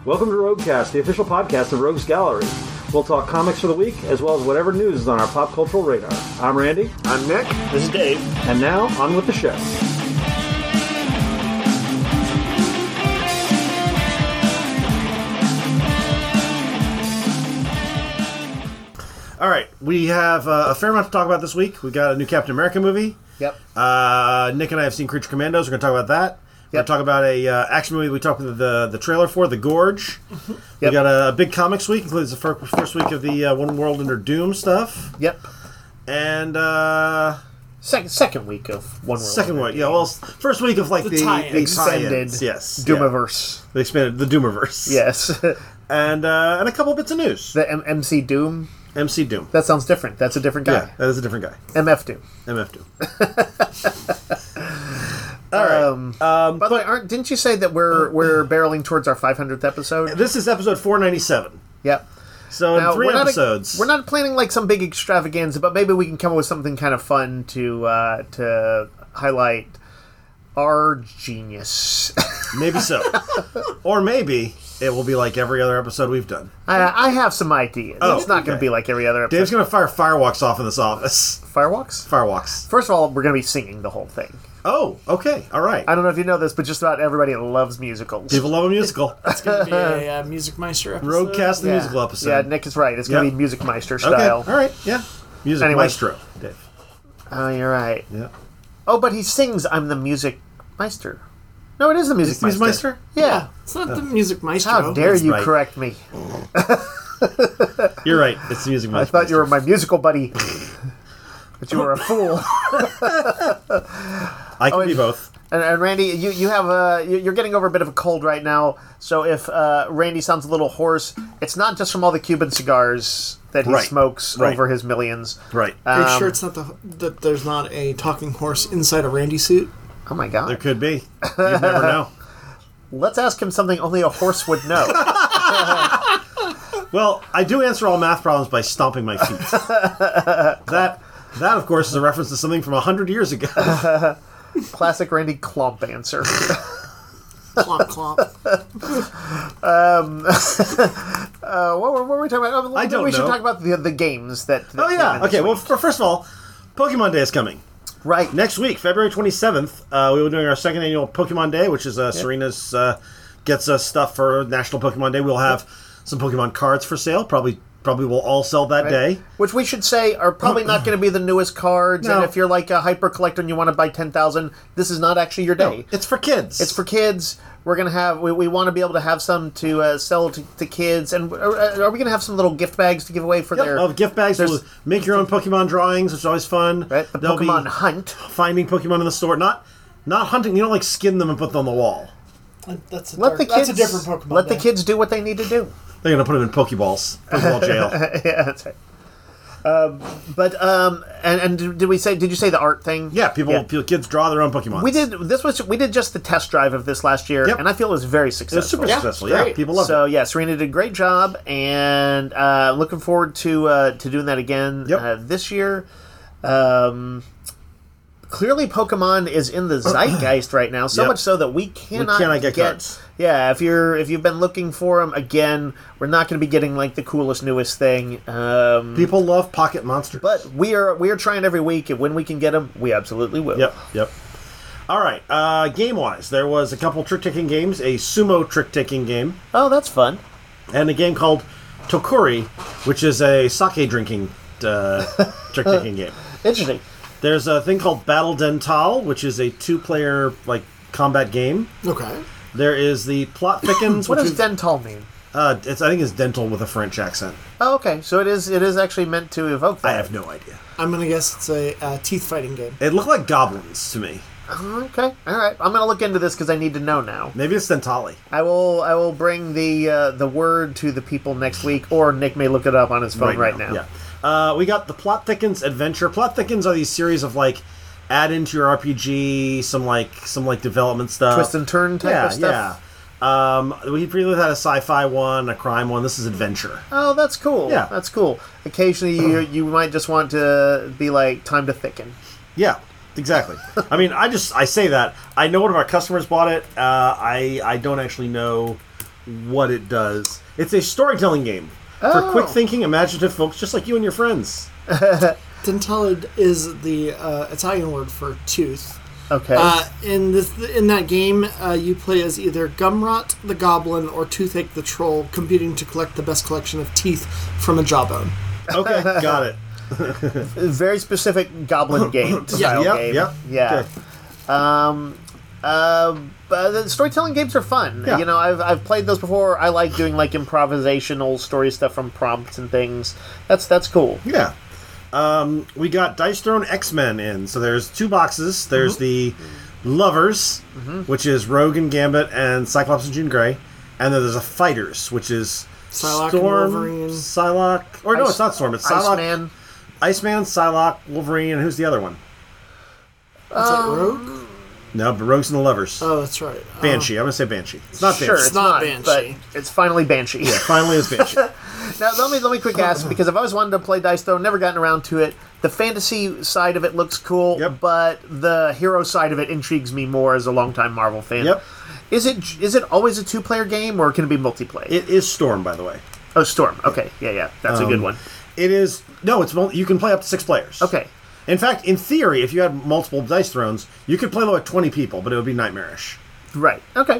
Welcome to Roguecast, the official podcast of Rogues Gallery. We'll talk comics for the week, as well as whatever news is on our pop cultural radar. I'm Randy. I'm Nick. This is Dave. And now, on with the show. All right, we have a fair amount to talk about this week. We got a new Captain America movie. Yep. Nick and I have seen Creature Commandos. We're going to talk about that. We're going to talk about a action movie we talked about the trailer for, The Gorge. Yep. We got a big comics week, includes the first week of the One World Under Doom stuff. Yep. And second week of One World. Second week, yeah. Well, first week of like the extended yes, Doomiverse. Yeah. They expanded the Doomiverse. Yes. and a couple bits of news. The MC Doom. MC Doom. That sounds different. That's a different guy. Yeah, that is a different guy. MF Doom. MF Doom. All right. By the way, didn't you say that we're barreling towards our 500th episode? This is episode 497. Yep. So in 3 episodes, we're not planning like some big extravaganza, but maybe we can come up with something kind of fun to highlight our genius. Maybe so, or maybe it will be like every other episode we've done. I have some ideas. It's not going to be like every other episode. Dave's going to fire fireworks off in this office. Fireworks? Fireworks. First of all, we're going to be singing the whole thing. Oh, okay. All right. I don't know if you know this, but just about everybody loves musicals. People love a musical. It's going to be a Music Meister episode. Roguecast the musical episode. Yeah, Nick is right. It's going to be Music Meister style. Okay. All right. Yeah. Music Maestro, Dave. Oh, you're right. Yeah. Oh, but he sings I'm the Music Meister. No, it is the Music Meister. Music Meister? Yeah. It's not the Music Maestro. How dare you correct me? You're right. It's the Music Meister. I thought you were my musical buddy. But you were a fool. I can be both. And Randy, you have you're getting over a bit of a cold right now. So if Randy sounds a little hoarse, it's not just from all the Cuban cigars that he smokes over his millions. Right. Are you sure it's not that there's not a talking horse inside a Randy suit? Oh my God. There could be. You never know. Let's ask him something only a horse would know. Well, I do answer all math problems by stomping my feet. That, of course, is a reference to something from 100 years ago. Classic Randy Klump answer. Clomp, clomp. What were we talking about? I don't know. We should talk about the games that Oh, yeah. Okay, well, week. first of all, Pokemon Day is coming. Right. Next week, February 27th, we will be doing our second annual Pokemon Day, which is Serena's gets us stuff for National Pokemon Day. We'll have some Pokemon cards for sale. Probably will all sell that day. Which we should say are probably not going to be the newest cards. No. And if you're like a hyper collector and you want to buy 10,000, this is not actually your day. No, it's for kids. It's for kids. We're going to have, we want to be able to have some to sell to kids. And are we going to have some little gift bags to give away for their... gift bags. We'll make your own Pokemon drawings, which is always fun. Right, the There'll Pokemon be hunt. Finding Pokemon in the store. Not hunting. You don't like skin them and put them on the wall. That's a different Pokemon. Let the kids do what they need to do. They're going to put them in Pokeballs. Pokeball jail. Yeah, that's right. And did you say the art thing? Yeah, kids draw their own Pokemon. We did just the test drive of this last year, and I feel it was very successful. It was super successful. Yeah, people loved it. So yeah, Serena did a great job, and looking forward to doing that again this year. Clearly, Pokemon is in the zeitgeist right now, so much so that we cannot get cards. Yeah, if you've been looking for them, again, we're not going to be getting like the coolest, newest thing. People love Pocket Monsters, but we are trying every week, and when we can get them, we absolutely will. Yep. All right. Game-wise, there was a couple trick-taking games, a sumo trick-taking game. Oh, that's fun. And a game called Tokuri, which is a sake drinking trick-taking game. Interesting. There's a thing called Battle Dental, which is a 2-player combat game. Okay. There is the Plot Thickens. What does dental mean? I think it's dental with a French accent. Oh, okay. So it is actually meant to evoke that. I have no idea. I'm going to guess it's a teeth fighting game. It looked like goblins to me. Okay. All right. I'm going to look into this because I need to know now. Maybe it's Dentali. I will bring the word to the people next week, or Nick may look it up on his phone right now. Yeah. We got the Plot Thickens Adventure. Plot Thickens are these series of add into your RPG some development stuff, twist and turn type of stuff. Yeah. We previously had a sci-fi one, a crime one. This is adventure. Oh, that's cool. Yeah, that's cool. Occasionally, you might just want to be like time to thicken. Yeah. Exactly. I mean, I say that. I know one of our customers bought it. I don't actually know what it does. It's a storytelling game for quick thinking, imaginative folks just like you and your friends. Dentelid is the Italian word for tooth. Okay. In that game, you play as either Gumrot the Goblin or Toothache the Troll, competing to collect the best collection of teeth from a jawbone. Okay, got it. Very specific goblin game style game. Yeah. Okay. The storytelling games are fun. Yeah. You know, I've played those before. I like doing like improvisational story stuff from prompts and things. That's cool. Yeah. We got Dice Throne X-Men in. So there's 2 boxes. There's the Lovers, which is Rogue and Gambit and Cyclops and Jean Grey. And then there's a Fighters, which is Psylocke Storm, and Wolverine. Psylocke. Or no, it's not Storm. It's Psylocke. Iceman, Psylocke, Wolverine, and who's the other one? Is that Rogue? No, but Rogue's and the Lovers. Oh, that's right. Banshee. I'm going to say Banshee. It's not Sure, Banshee. it's not Banshee. but it's finally Banshee. Yeah, finally it's Banshee. Now, let me quick ask, because I've always wanted to play Dice Throne, never gotten around to it. The fantasy side of it looks cool, but the hero side of it intrigues me more as a longtime Marvel fan. Yep. Is it always a 2-player game, or can it be multiplayer? It is Storm, by the way. Oh, Storm. Okay, yeah. That's a good one. It is... No, you can play up to 6 players. Okay. In fact, in theory, if you had multiple Dice Thrones, you could play like 20 people, but it would be nightmarish. Right. Okay.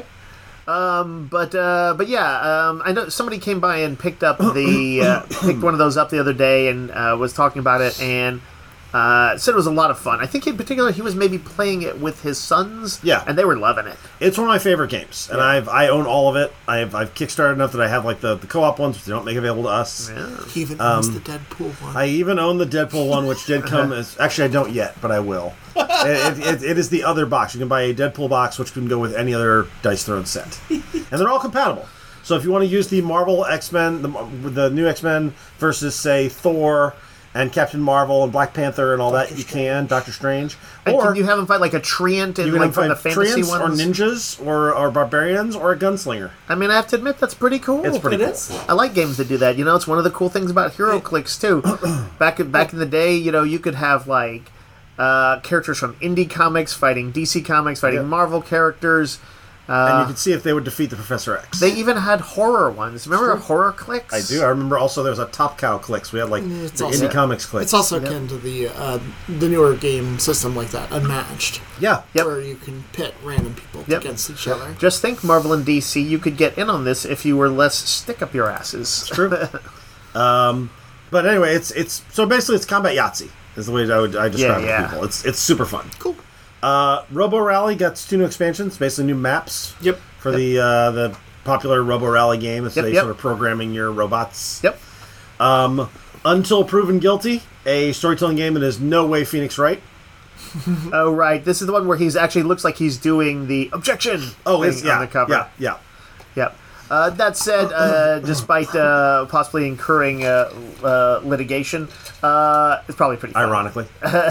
But yeah, I know somebody came by and picked up picked one of those up the other day and was talking about it and said it was a lot of fun. I think in particular he was maybe playing it with his sons. Yeah, and they were loving it. It's one of my favorite games, and I own all of it. I've kickstarted enough that I have like the co-op ones, which they don't make available to us. Yeah. He even owns the Deadpool one. I even own the Deadpool one, which did come as... Actually, I don't yet, but I will. It is the other box. You can buy a Deadpool box, which can go with any other Dice Throne set. And they're all compatible. So if you want to use the Marvel X-Men, the new X-Men versus, say, Thor and Captain Marvel and Black Panther and all that, you can. Doctor Strange. And Or can you have them fight like a treant and you can like from fight the fantasy treants ones? or ninjas or barbarians or a gunslinger. I mean, I have to admit that's pretty cool. It's pretty It cool. is. I like games that do that. You know, it's one of the cool things about HeroClix too. Back in the day, you know, you could have like characters from indie comics fighting DC Comics, fighting Marvel characters. And you could see if they would defeat the Professor X. They even had horror ones. Remember HorrorClix? I do. I remember also there was a Top Cow clicks. We had like It's the also- indie comics clicks. It's also akin to the newer game system like that, Unmatched, yeah. Yep. where you can pit random people Yep. against each other. Just think, Marvel and DC, you could get in on this if you were less stick up your asses. True. But anyway, it's so basically it's combat Yahtzee is the way I describe it to people. It's super fun. Cool. Robo Rally got 2 new expansions, basically new maps. Yep. For the popular Robo Rally game. It's Yep. sort of programming your robots. Yep. Until Proven Guilty, a storytelling game that is no way Phoenix Wright. Oh, right. This is the one where he's actually looks like he's doing the objection thing on the cover. Yeah. Yep. That said, despite possibly incurring litigation, it's probably pretty fun. Ironically.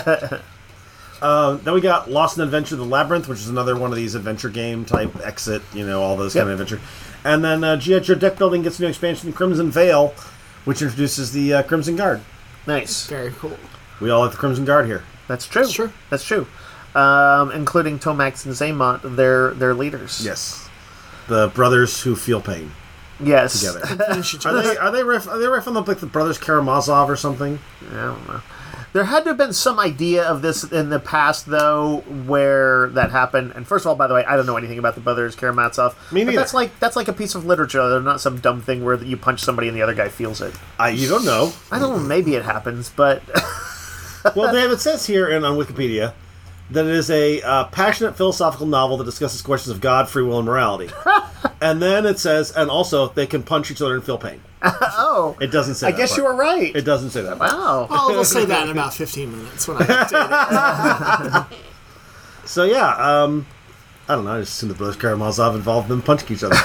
Then we got Lost in Adventure: The Labyrinth, which is another one of these adventure game type exit, all those kind of adventure. And then G.I. Joe Deck Building gets a new expansion, Crimson Veil, which introduces the Crimson Guard. Nice. Very cool. We all like the Crimson Guard here. That's true. Sure. That's true. Including Tomax and Zaymont, their leaders. Yes, the brothers who feel pain Yes. together. Finish each other. Are they riff on the brothers Karamazov or something? I don't know. There had to have been some idea of this in the past, though, where that happened. And first of all, by the way, I don't know anything about the brothers Karamazov. Me neither. But that's like a piece of literature. They're not some dumb thing where you punch somebody and the other guy feels it. You don't know. I don't know. Maybe it happens, but Well, Dave, it says here on Wikipedia that it is a passionate philosophical novel that discusses questions of God, free will, and morality. And then it says, and also they can punch each other and feel pain. oh, It doesn't say I that guess part. you were right. It doesn't say that part. Wow. Well, we'll say that in about 15 minutes when I update it. So yeah, I don't know. I just assumed the brothers Karamazov involved in them punching each other.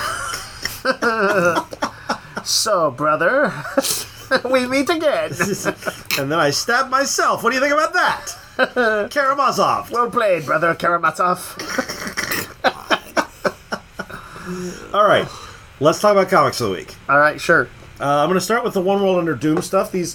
So, brother, we meet again. And then I stabbed myself. What do you think about that? Karamazov. Well played, brother Karamazov. All right, let's talk about comics of the week. All right, sure. I'm going to start with the One World Under Doom stuff. These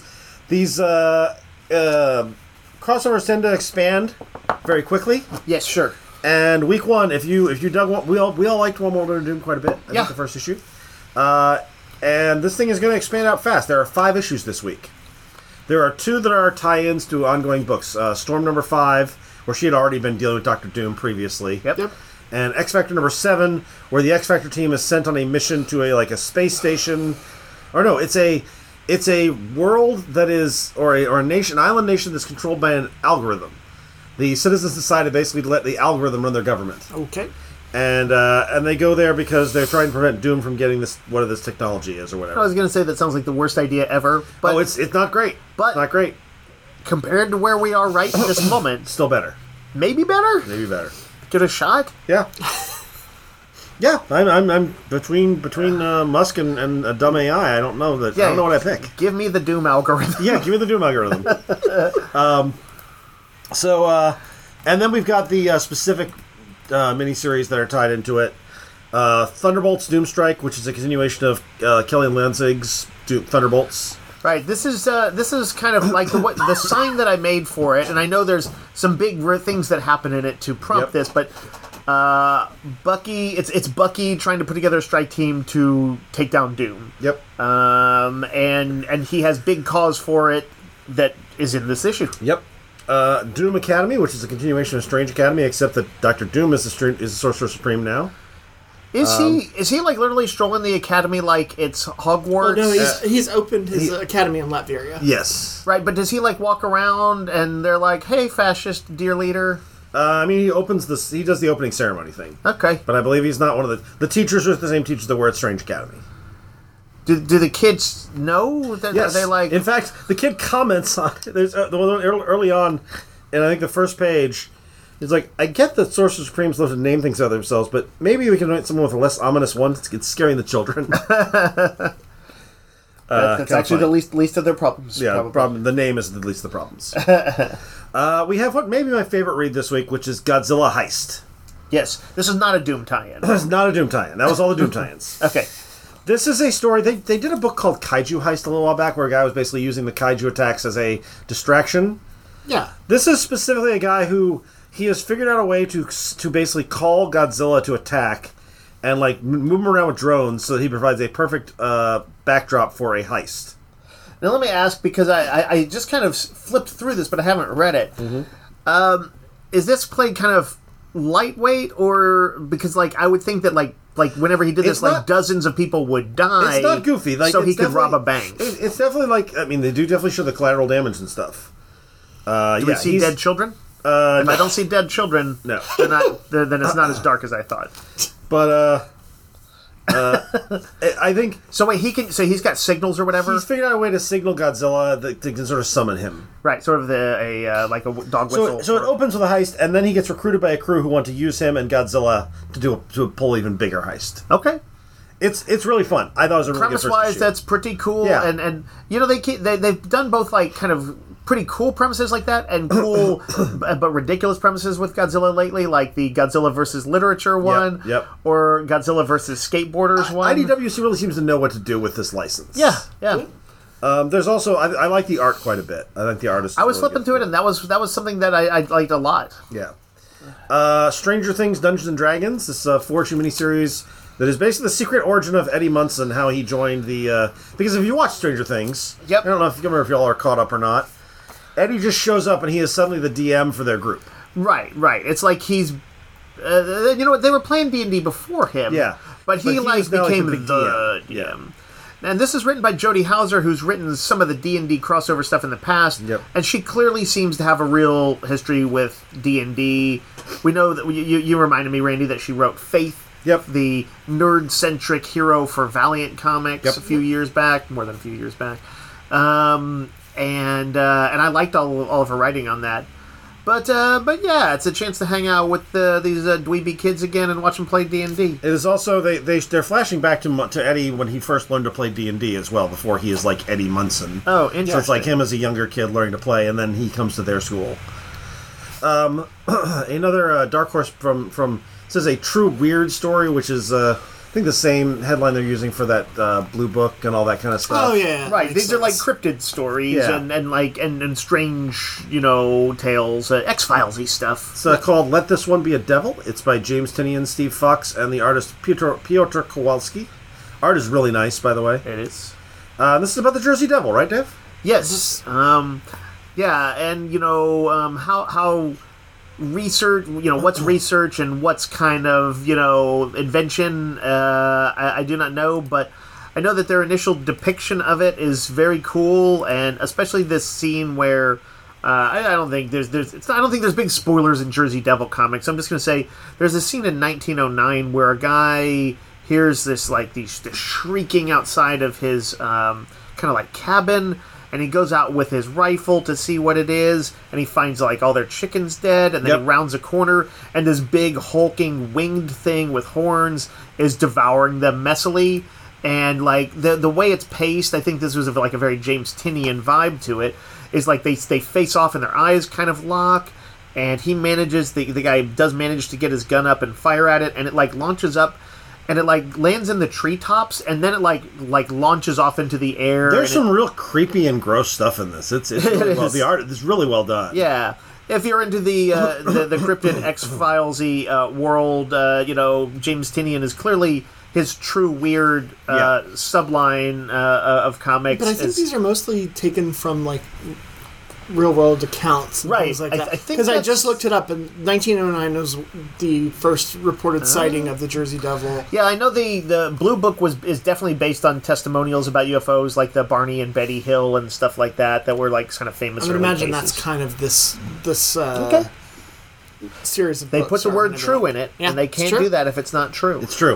crossovers tend to expand very quickly. Yes, sure. And week one, if you dug one, we all liked One World Under Doom quite a bit. I Yeah. think the first issue. And this thing is going to expand out fast. There are 5 issues this week. There are 2 that are tie-ins to ongoing books. Storm number 5, where she had already been dealing with Dr. Doom previously. Yep. And X Factor number 7, where the X Factor team is sent on a mission to a space station. Or no, it's a world that is, or a nation, an island nation that's controlled by an algorithm. The citizens decided basically to let the algorithm run their government. Okay. And they go there because they're trying to prevent Doom from getting whatever this technology is or whatever. I was going to say that sounds like the worst idea ever. But it's not great. But it's not great. Compared to where we are right in this moment, Still better. maybe better. Maybe better. Give it a shot. Yeah. Yeah, I'm between Musk and a dumb AI. I don't know that. Yeah. I don't know what I pick. Give me the Doom algorithm. Yeah, give me the Doom algorithm. And then we've got the specific miniseries that are tied into it. Thunderbolts Doomstrike, which is a continuation of Kelly and Lanzig's Thunderbolts. Right. This is kind of like the sign that I made for it, and I know there's some big things that happen in it to prompt this, but Bucky, it's Bucky trying to put together a strike team to take down Doom. Yep. And he has big cause for it that is in this issue. Yep. Doom Academy, which is a continuation of Strange Academy, except that Dr. Doom is the Sorcerer Supreme now. Is he like literally strolling the academy like it's Hogwarts? Oh, no, he's opened his academy in Latveria. Yes. Right, but does he like walk around and they're like, "Hey, fascist, dear leader"? I mean, he does the opening ceremony thing. Okay. But I believe he's not one of the teachers are the same teachers that were at Strange Academy. Do the kids know that Yes. they like? In fact, the kid comments on there's the one early on, and I think the first page. He's like, I get that Sorcerer Supremes love to name things out of themselves, but maybe we can write someone with a less ominous one. It's scaring the children. That's actually the least of their problems. Yeah, probably. the name is the least of the problems. We have what maybe my favorite read this week, which is Godzilla Heist. Yes, this is not a Doom tie-in. That's not a Doom tie-in. That was all the Doom tie-ins. Okay. This is a story. They did a book called Kaiju Heist a little while back, where a guy was basically using the kaiju attacks as a distraction. Yeah. This is specifically a guy who he has figured out a way to basically call Godzilla to attack and like move him around with drones so that he provides a perfect backdrop for a heist. Now let me ask, because I just kind of flipped through this, but I haven't read it. Mm-hmm. Is this played kind of lightweight, or because like I would think that like whenever he did this, like dozens of people would die. It's not goofy, like, so he could rob a bank. It's definitely like, I mean, they do definitely show the collateral damage and stuff. Do we see dead children? If I don't see dead children, no, then it's not as dark as I thought. But I think so. Wait, he's got signals or whatever. He's figured out a way to signal Godzilla that can sort of summon him. Right, sort of like a dog whistle. So it opens with a heist, and then he gets recruited by a crew who want to use him and Godzilla to pull even bigger heist. Okay. It's really fun. I thought it was a really good first premise-wise, issue. that's pretty cool. Yeah. And you know they've done both like kind of pretty cool premises like that and cool but ridiculous premises with Godzilla lately, like the Godzilla versus literature one, Yep. or Godzilla versus skateboarders one. IDW really seems to know what to do with this license. Yeah. There's also I like the art quite a bit. I think the artist. I was really flipping through it, and that was something that I liked a lot. Yeah. Stranger Things: Dungeons and Dragons. This 4-issue miniseries that is basically the secret origin of Eddie Munson, how he joined the. Because if you watch Stranger Things, I don't know if y'all are caught up or not. Eddie just shows up and he is suddenly the DM for their group. Right. It's like he's, you know what? They were playing D&D before him. Yeah, but he became like the DM. Yeah. And this is written by Jodie Hauser, who's written some of the D&D crossover stuff in the past. Yep. And she clearly seems to have a real history with D&D. We know that you reminded me, Randy, that she wrote Faith. Yep. The nerd-centric hero for Valiant Comics a few years back, more than a few years back. And I liked all of her writing on that. But yeah, it's a chance to hang out with these dweeby kids again and watch them play D&D. It is also they're flashing back to Eddie when he first learned to play D&D as well, before he is like Eddie Munson. Oh, interesting. So it's like him as a younger kid learning to play, and then he comes to their school. Another Dark Horse from says a true weird story, which is I think the same headline they're using for that Blue Book and all that kind of stuff. Oh yeah, right. These are like cryptid stories and strange, tales, X-Files-y stuff. It's called "Let This One Be a Devil." It's by James Tynion, Steve Fox, and the artist Piotr Kowalski. Art is really nice, by the way. It is. This is about the Jersey Devil, right, Dave? Yes. Yeah, and how research, what's research and what's kind of, invention, I do not know, but I know that their initial depiction of it is very cool, and especially this scene where I don't think there's big spoilers in Jersey Devil comics. I'm just going to say there's a scene in 1909 where a guy hears this shrieking outside of his kind of like cabin, and he goes out with his rifle to see what it is, and he finds all their chickens dead, and then he rounds a corner, and this big hulking winged thing with horns is devouring them messily. And the way it's paced, I think this was a very James Tynion vibe to it. Is they face off and their eyes kind of lock, and he manages the guy does manage to get his gun up and fire at it, and it launches up, and it lands in the treetops, and then it launches off into the air. There's some real creepy and gross stuff in this. It's really well, the art is really well done. Yeah. If you're into the cryptid X-Filesy world, James Tynion is clearly his true weird subline of comics. But I think these are mostly taken from real world accounts, and right? things like that. I think because I just looked it up, and 1909 was the first reported sighting of the Jersey Devil. Yeah, I know the Blue Book is definitely based on testimonials about UFOs, like the Barney and Betty Hill and stuff like that were kind of famous. I would imagine cases. that's kind of this okay. series of They books put the are word gonna be true in it, Yeah, and they it's can't true. do that if it's not true. It's true.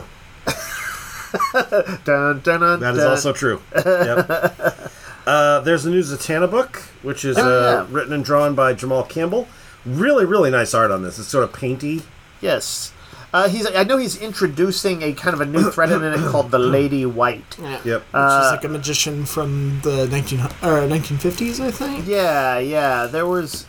Dun, dun, dun, That is dun. also true. Yep. There's the New Zatanna book, which is written and drawn by Jamal Campbell. Really, really nice art on this. It's sort of painty. Yes. I know he's introducing a kind of a new thread in it called the Lady White. Yeah. Yep. Which is a magician from the 1950s, I think. Yeah. There was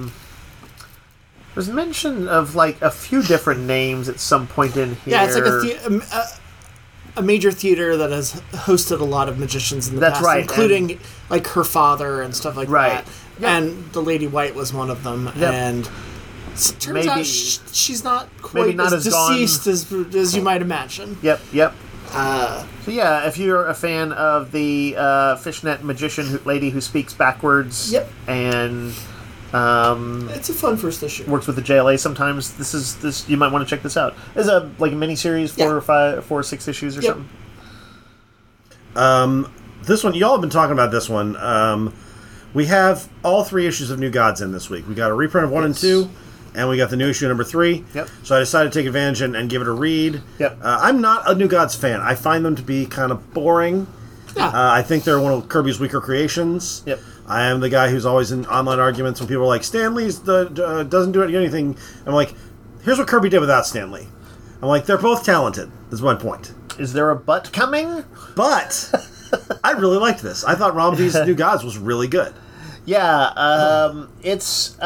there's mention of a few different names at some point in here. Yeah, it's a major theater that has hosted a lot of magicians in the That's past, right, including her father and stuff like Right. that. Yep. And the Lady White was one of them. Yep. And it turns Maybe- out she's not maybe quite not as as gone. deceased as you might imagine. Yep. So yeah, if you're a fan of the fishnet magician lady who speaks backwards, Yep. and It's a fun first issue. works with the JLA sometimes, this you might want to check this out. It's a mini series, 4 or 6 issues or Yep. something. This one, y'all have been talking about this one. We have all 3 issues of New Gods in this week. We got a reprint of 1 and 2, and we got the new issue number 3. Yep. So I decided to take advantage and give it a read. Yep. I'm not a New Gods fan. I find them to be kind of boring. Yeah. I think they're one of Kirby's weaker creations. Yep. I am the guy who's always in online arguments when people are like, Stan Lee's doesn't do anything. I'm like, here's what Kirby did without Stan Lee. I'm like, they're both talented. That's my point. Is there a butt coming? But I really liked this. I thought Ram V's New Gods was really good. Yeah, it's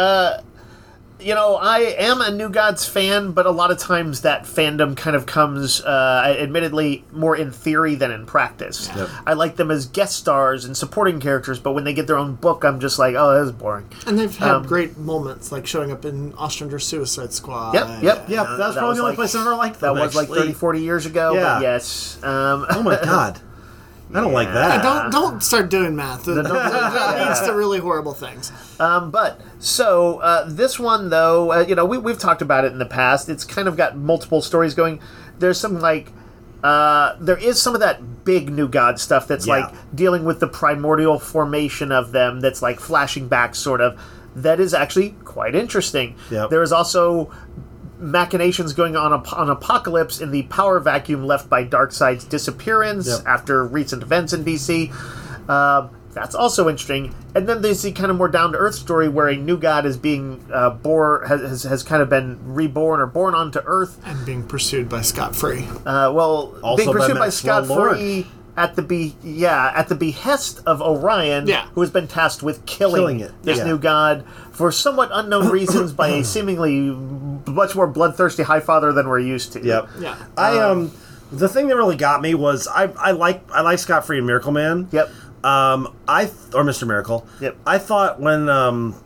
I am a New Gods fan, but a lot of times that fandom kind of comes, admittedly, more in theory than in practice. Yep. I like them as guest stars and supporting characters, but when they get their own book, I'm just like, oh, that's boring. And they've had great moments, like showing up in Ostrander's Suicide Squad. Yep. Yeah, that's probably the only place I've ever liked them. That was like 30, 40 years ago, Yeah. but yes. Oh my god. I don't like that. Don't start doing math. That leads to really horrible things. So this one, though, we've talked about it in the past. It's kind of got multiple stories going. There's some there is some of that big New God stuff that's dealing with the primordial formation of them. That's flashing back, sort of. That is actually quite interesting. Yep. There is also machinations going on Apocalypse in the power vacuum left by Darkseid's disappearance after recent events in DC. That's also interesting. And then there's the kind of more down-to-earth story where a new god is being has kind of been reborn or born onto Earth. And being pursued by Scott Free. Also being pursued by Maxwell Scott Lord. Free at the behest of Orion, who has been tasked with killing this new god for somewhat unknown reasons by a seemingly much more bloodthirsty Highfather than we're used to. Yep. Yeah. The thing that really got me was I like Scott Free and Miracle Man. Yep. Or Mr. Miracle. Yep. I thought when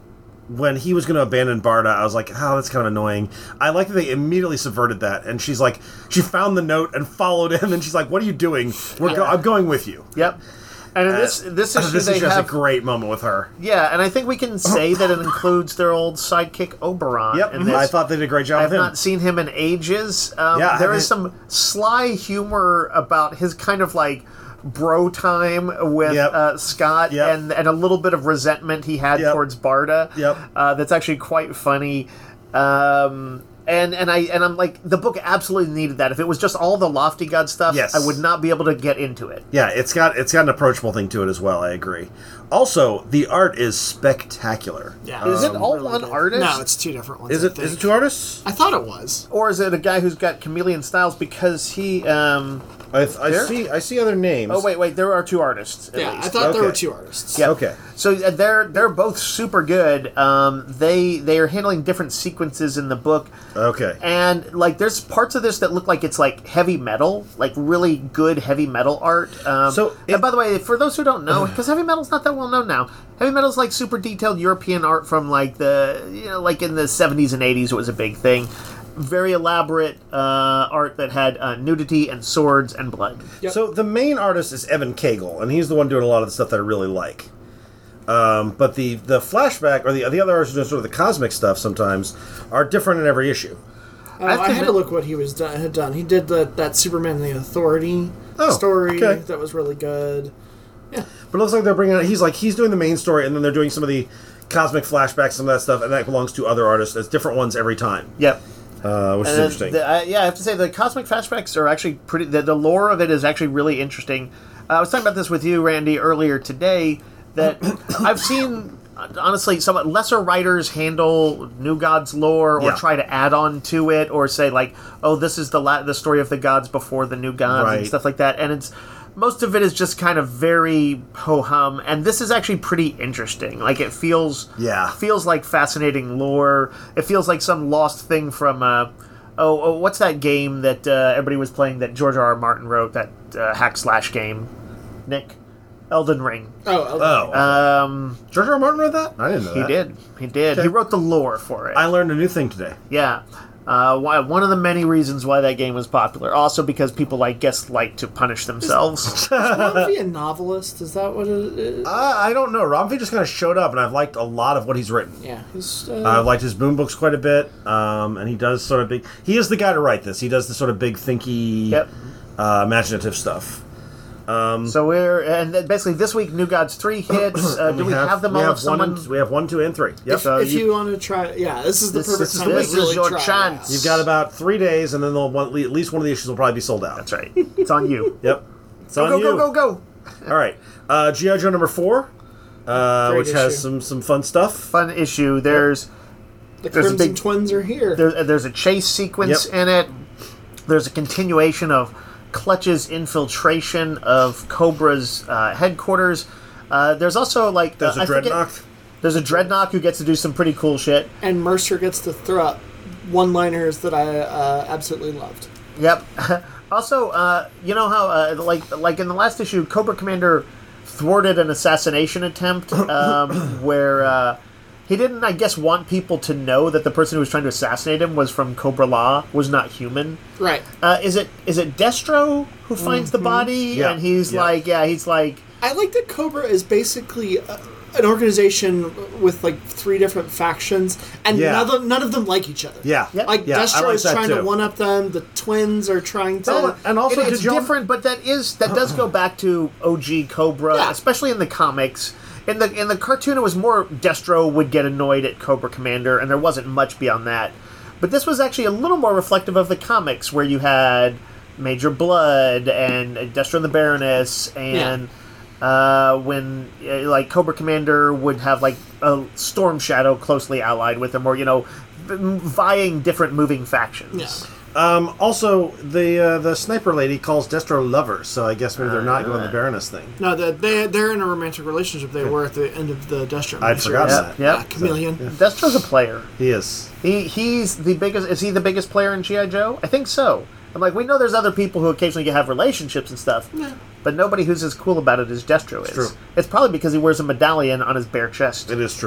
when he was going to abandon Barda, I was like, oh, that's kind of annoying. I like that they immediately subverted that, and she's like, she found the note and followed him, and she's like, what are you doing? I'm going with you. Yep. And in this issue, they has a great moment with her. Yeah, and I think we can say that it includes their old sidekick Oberon. Yep, in this. I thought they did a great job with him. I've not seen him in ages. There is some sly humor about his kind of like bro time with Scott, and a little bit of resentment he had towards Barda. That's actually quite funny. And I'm like, the book absolutely needed that. If it was just all the Lofty God stuff, I would not be able to get into it. Yeah, it's got an approachable thing to it as well. I agree. Also, the art is spectacular. Yeah, is it all really one artist? No, it's two different ones. Is it two artists? I thought it was. Or is it a guy who's got chameleon styles because he? I see other names. Oh wait, there are two artists. At least. I thought there were two artists. Yeah. Okay. So they're both super good. They are handling different sequences in the book. Okay. And like, there's parts of this that look like it's like heavy metal, like really good heavy metal art. And by the way, for those who don't know, because heavy metal's not that well known now, heavy metal's like super detailed European art from like like in the 70s and 80s. It was a big thing. Very elaborate art that had nudity and swords and blood. Yep. So the main artist is Evan Cagle, and he's the one doing a lot of the stuff that I really like. But the flashback, or the other artists who do sort of the cosmic stuff sometimes, are different in every issue. I had to look what he had done. He did that Superman the Authority story that was really good. Yeah. But it looks like they're bringing out, he's doing the main story, and then they're doing some of the cosmic flashbacks, some of that stuff, and that belongs to other artists. It's different ones every time. Yep. Which is interesting. I have to say, the cosmic flashbacks are actually pretty... The lore of it is actually really interesting. I was talking about this with you, Randy, earlier today, that I've seen, honestly, some lesser writers handle New Gods lore or try to add on to it, or say, like, oh, this is the story of the gods before the New Gods and stuff like that. And it's... Most of it is just kind of very ho-hum, and this is actually pretty interesting. Like, it feels like fascinating lore. It feels like some lost thing from, what's that game that everybody was playing that George R.R. Martin wrote, that hack-slash game? Nick? Elden Ring. George R.R. Martin wrote that? I didn't know that. He did. Okay. He wrote the lore for it. I learned a new thing today. Yeah. One of the many reasons why that game was popular. Also because people like to punish themselves. Is Romfey a novelist? Is that what it is? I don't know. Romfey just kind of showed up, and I've liked a lot of what he's written. Yeah. I've liked his Boom books quite a bit, and he does sort of big... He is the guy to write this. He does the sort of big, thinky, imaginative stuff. So basically this week New Gods 3 hits. Do we have them all? We have 1, 2, and 3. Yep. If you want to try, this is the perfect time. This is your chance. You've got about 3 days, and then at least one of the issues will probably be sold out. That's right. It's on you. Yep. It's on you. Go. All right. G.I. Joe number 4, which has some fun stuff. Fun issue. There's the Crimson Twins are here. There's a chase sequence in it. There's a continuation of Clutch's infiltration of Cobra's headquarters. There's also there's a Dreadnought. There's a Dreadnought who gets to do some pretty cool shit. And Mercer gets to throw up one-liners that I absolutely loved. Yep. Also, you know how like in the last issue, Cobra Commander thwarted an assassination attempt where he didn't, I guess, want people to know that the person who was trying to assassinate him was from Cobra Law, was not human. Right. Is it Destro who finds the body? Yeah. And he's like... I like that Cobra is basically an organization with 3 different factions, and none of them like each other. Yeah. Destro is trying to one-up them, the twins are trying to... and also it's different, but that does go back to OG Cobra, especially in the comics. In the cartoon, it was more Destro would get annoyed at Cobra Commander, and there wasn't much beyond that. But this was actually a little more reflective of the comics, where you had Major Blood and Destro and the Baroness, and when Cobra Commander would have a Storm Shadow closely allied with him, or vying different moving factions. Yeah. Also, the sniper lady calls Destro lover, so I guess maybe they're not doing the Baroness thing. No, they're in a romantic relationship. They were at the end of the Destro. I'd forgotten that. Yeah, Chameleon. Destro's a player. He is. He's the biggest. Is he the biggest player in G.I. Joe? I think so. I'm we know there's other people who occasionally have relationships and stuff, but nobody who's as cool about it as Destro is. True. It's probably because he wears a medallion on his bare chest. It is true.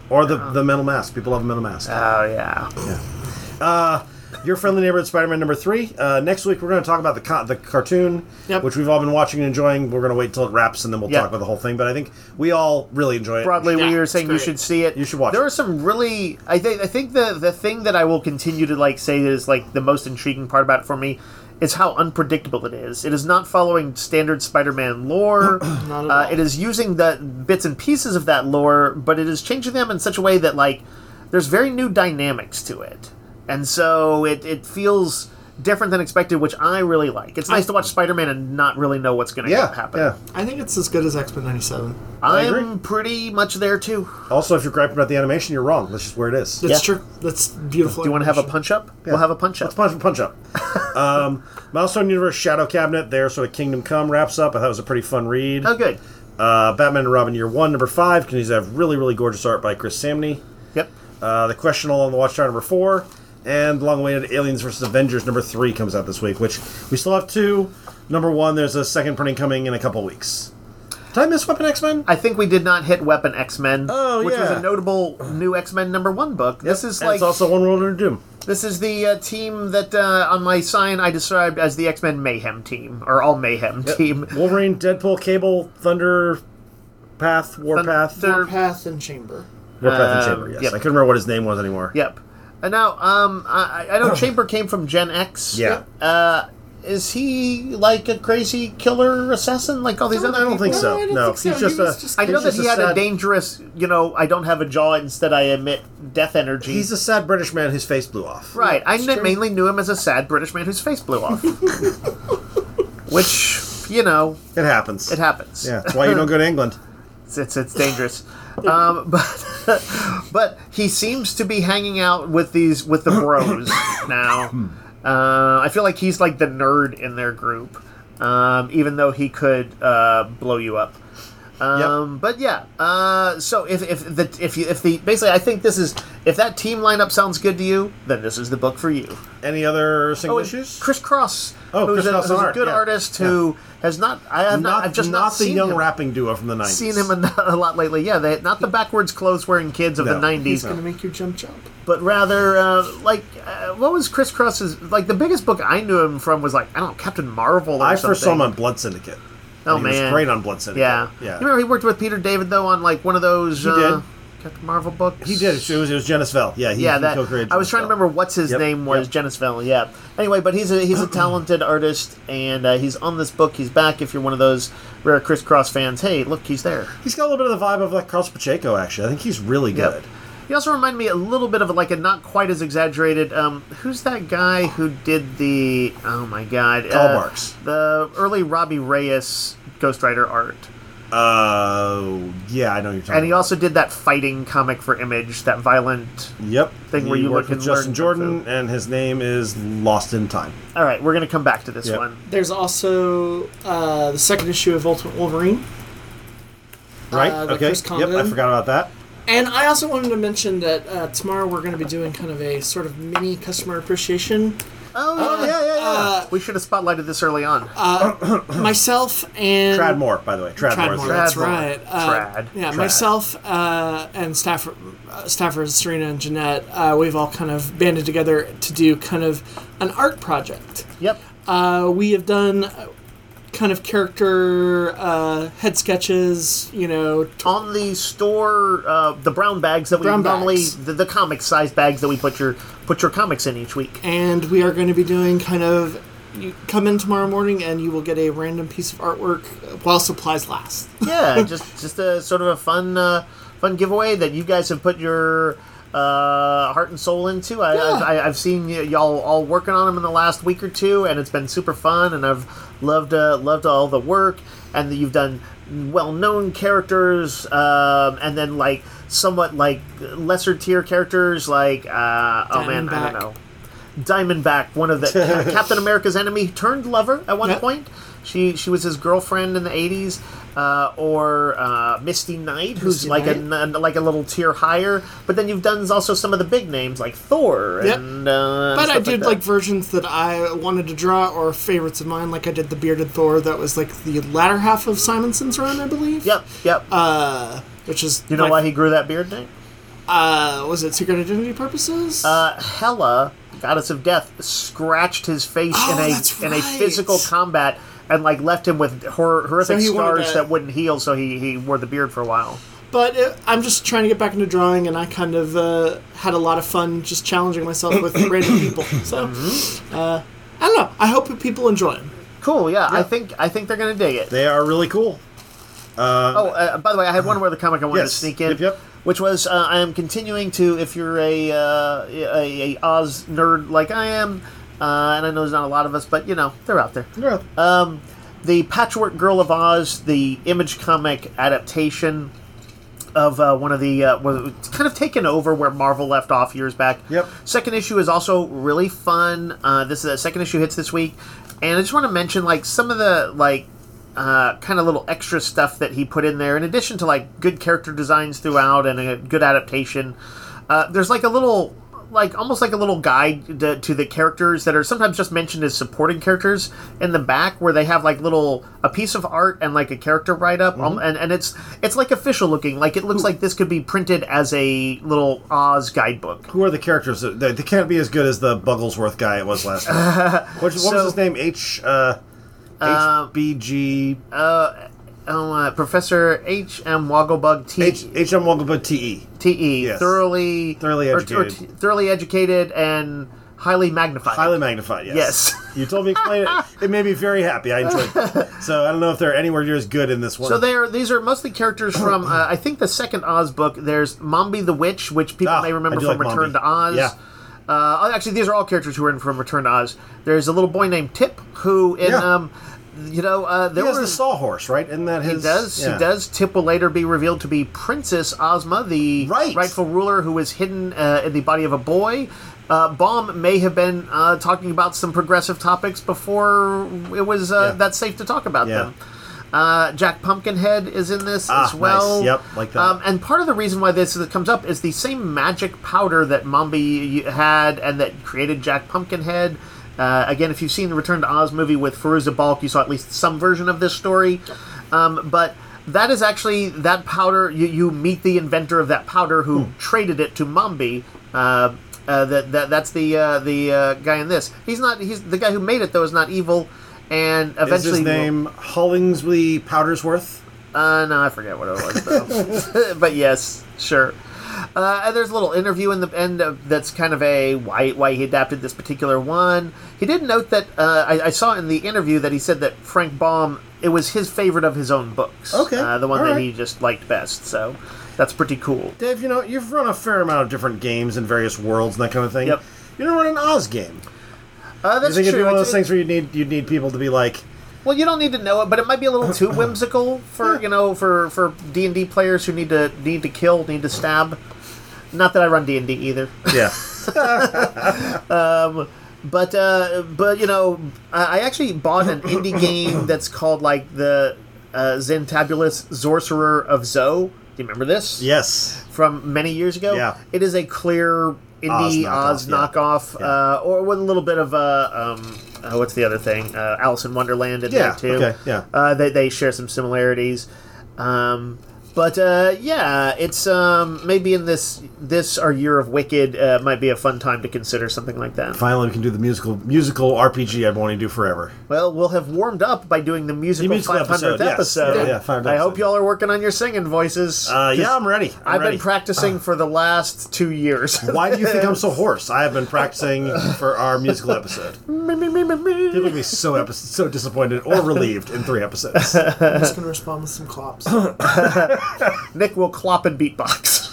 Or the metal mask. People love a metal mask. Oh, yeah. Your Friendly Neighborhood Spider-Man number 3. Next week we're going to talk about the cartoon, which we've all been watching and enjoying. We're going to wait until it wraps and then we'll talk about the whole thing. But I think we all really enjoy it. Broadly, we were saying you should see it. You should watch it. There are some really... I think the thing that I will continue to say is the most intriguing part about it for me is how unpredictable it is. It is not following standard Spider-Man lore. Not at all. It is using the bits and pieces of that lore, but it is changing them in such a way that there's very new dynamics to it. And so it feels different than expected, which I really like. It's nice to watch Spider-Man and not really know what's going to happen. Yeah. I think it's as good as X-Men 97. I'm pretty much there, too. Also, if you're griping about the animation, you're wrong. That's just where it is. That's true. That's beautiful. Do you want to have a punch-up? Yeah. We'll have a punch-up. Let's punch up. Milestone Universe Shadow Cabinet, their sort of Kingdom Come wraps up. I thought it was a pretty fun read. Oh, good. Batman and Robin Year 1, number 5, continues to have really, really gorgeous art by Chris Samney. Yep. The Questionable on the Watchtower, number 4. And long-awaited Aliens vs. Avengers number 3 comes out this week, which we still have 2. Number 1, there's a second printing coming in a couple weeks. Did I miss Weapon X-Men? I think we did not hit Weapon X-Men, which was yeah. a notable new X-Men number 1 book. This is and it's also One World Under Doom. This is the team that on my sign I described as the X-Men Mayhem team, or All Mayhem team. Wolverine, Deadpool, Cable, Thunderpath, Warpath. Warpath and Chamber. Warpath and Chamber, yes. Yep. I couldn't remember what his name was anymore. Yep. And now, I know Chamber came from Gen X. Yeah. Is he a crazy killer assassin like all these other I don't people? think so. No, I don't No, think so. he's just He was a... I know that he's he had a sad- dangerous, I don't have a jaw, instead I emit death energy. He's a sad British man whose face blew off. Right. I true. mainly knew him as a sad British man whose face blew off. Which, It happens. it happens. Yeah, that's why you don't go to England. It's dangerous. But he seems to be hanging out with the bros now. I feel like he's like the nerd in their group, even though he could blow you up. But yeah. So basically, I think if that team lineup sounds good to you, then this is the book for you. Any other single and issues? Chris Cross, Chris who's Cross a art, good yeah. artist who has not. I've just not the seen young him. rapping duo from the 90s. Seen him a lot lately. Yeah, not the backwards clothes wearing kids of the No. 90s. He's going to make you jump. But rather, what was Chris Cross's, the biggest book I knew him from was, I don't know, Captain Marvel or I something. first saw him on Blood Syndicate. Oh, And he man. was great on Blood Syndicate. Yeah. You remember he worked with Peter David, though, on, one of those He did. Captain Marvel books? He did. It was Genis Vell. Yeah, he co-created I was trying to Genis Vell. remember what's his name was, Genis Vell, yeah. Anyway, but he's a talented artist, and he's on this book. He's back. If you're one of those rare Chris Cross fans, hey, look, he's there. He's got a little bit of the vibe of Carlos Pacheco, actually. I think he's really good. He also reminded me a little bit of a not quite as exaggerated. Who's that guy who did the? Oh my God, Karl Barks. The early Robbie Reyes Ghost Rider art. Yeah, I know what you're talking And he about. also did that fighting comic for Image, that violent thing where He you worked look with and Justin learn Jordan, kung fu. and his name is Lost in Time. All right, we're gonna come back to this Yep. one. There's also the second issue of Ultimate Wolverine. Right? the Okay. Chris Yep, Condon. I forgot about that. And I also wanted to mention that tomorrow we're going to be doing kind of a sort of mini customer appreciation. Oh yeah. We should have spotlighted this early on. Myself and Tradmore, by the way. Tradmore. Tradmore, that's Tradmore. right. Trad. Yeah, Trad. myself and staffers Serena and Jeanette, we've all kind of banded together to do kind of an art project. Yep. We have done kind of character head sketches, On the store, the brown bags that we Brown normally bags. the comic size bags that we put your comics in each week. and we are going to be doing kind of. You come in tomorrow morning and you will get a random piece of artwork while supplies last. Yeah, just a sort of a fun giveaway that you guys have put your heart and soul into. I've seen y'all all working on them in the last week or two, and it's been super fun. And I've loved all the work, and you've done well-known characters, and then somewhat lesser tier characters I don't know. Diamondback, one of the Captain America's enemy turned lover at one point. She was his girlfriend in the 80s, or Misty Knight, who's Misty like a little tier higher. But then you've done also some of the big names like Thor and. But I did that. versions that I wanted to draw or favorites of mine, like I did the bearded Thor. That was the latter half of Simonson's run, I believe. Yep. Which is You know why he grew that beard, Nate? Was it Secret Identity Purposes? Hela, goddess of death, scratched his face that's in a right. physical combat and like left him with horrific he wanted scars that wouldn't heal, so he wore the beard for a while. But I'm just trying to get back into drawing, and I kind of had a lot of fun just challenging myself with random people. So, I don't know. I hope people enjoy them. Cool, yeah. I think they're gonna dig it. They are really cool. By the way, I had one more other comic I wanted Yes. to sneak in, Yep. which was I am continuing to. If you're a Oz nerd like I am, and I know there's not a lot of us, but you know they're out there. The Patchwork Girl of Oz, the Image comic adaptation of one of the it's kind of taken over where Marvel left off years back. Yep. Second issue is also really fun. This second issue hits this week, and I just want to mention like some of the like kind of little extra stuff that he put in there. In addition to like good character designs throughout and a good adaptation, there's like a little. Like almost like a little guide to the characters that are sometimes just mentioned as supporting characters in the back, where they have like a piece of art and like a character write up, and it's like official looking. Like it looks like this could be printed as a little Oz guidebook. Who are the characters? They can't be as good as the Bugglesworth guy it was last time. What was his name? HBG. Professor H.M. Wogglebug H.M. Wogglebug T.E. T.E. Yes. Thoroughly educated. thoroughly educated and highly magnified. Highly magnified, yes. Yes. You told me to explain it. It made me very happy. I enjoyed it. So I don't know if they're anywhere near as good in this one. So these are mostly characters from, I think, the second Oz book. There's Mombi the Witch, which people may remember from Return to Oz. Yeah. Actually, these are all characters who are in from Return to Oz. There's a little boy named Tip, who in... he has the sawhorse, right? Isn't that his? He does. Yeah. He does. Tip will later be revealed to be Princess Ozma, the Right. rightful ruler who was hidden in the body of a boy. Baum may have been talking about some progressive topics before it was that safe to talk about them. Jack Pumpkinhead is in this as well. Nice. Yep, like that. And part of the reason why this comes up is the same magic powder that Mombi had and that created Jack Pumpkinhead. Again, if you've seen the Return to Oz movie with Fairuza Balk, you saw at least some version of this story. But that is actually that powder. You meet the inventor of that powder who traded it to Mombi. That's the guy in this. He's the guy who made it though is not evil, and eventually is his name Hollingsley Powdersworth? No, I forget what it was though. But yes, sure. And there's a little interview in the end that's kind of a why he adapted this particular one. He did note that I saw in the interview that he said that Frank Baum, it was his favorite of his own books. Okay, the one all that right. he just liked best. So that's pretty cool. Dave, you've run a fair amount of different games in various worlds and that kind of thing. Yep. You don't run an Oz game. That's you think true. it'd be one of those things where you'd need people to be like, well, you don't need to know it, but it might be a little too whimsical for for D&D players who need to kill, need to stab. Not that I run D&D either. yeah. But I actually bought an indie game that's called like the Zentabulous Sorcerer of Zoe. Do you remember this? Yes. From many years ago. Yeah. It is a clear indie Oz knockoff, or with a little bit of what's the other thing? Alice in Wonderland in there too. Okay. Yeah. They share some similarities. But it's maybe in this our Year of Wicked might be a fun time to consider something like that. Finally, we can do the musical RPG I've wanted to do forever. Well, we'll have warmed up by doing the musical 500th episode. Yeah, 500th I hope y'all are working on your singing voices. I'm ready. I've been practicing for the last 2 years. Why do you think I'm so hoarse? I have been practicing for our musical episode. People will be so disappointed or relieved in 3 episodes. I'm just going to respond with some clops. Nick will clop and beatbox.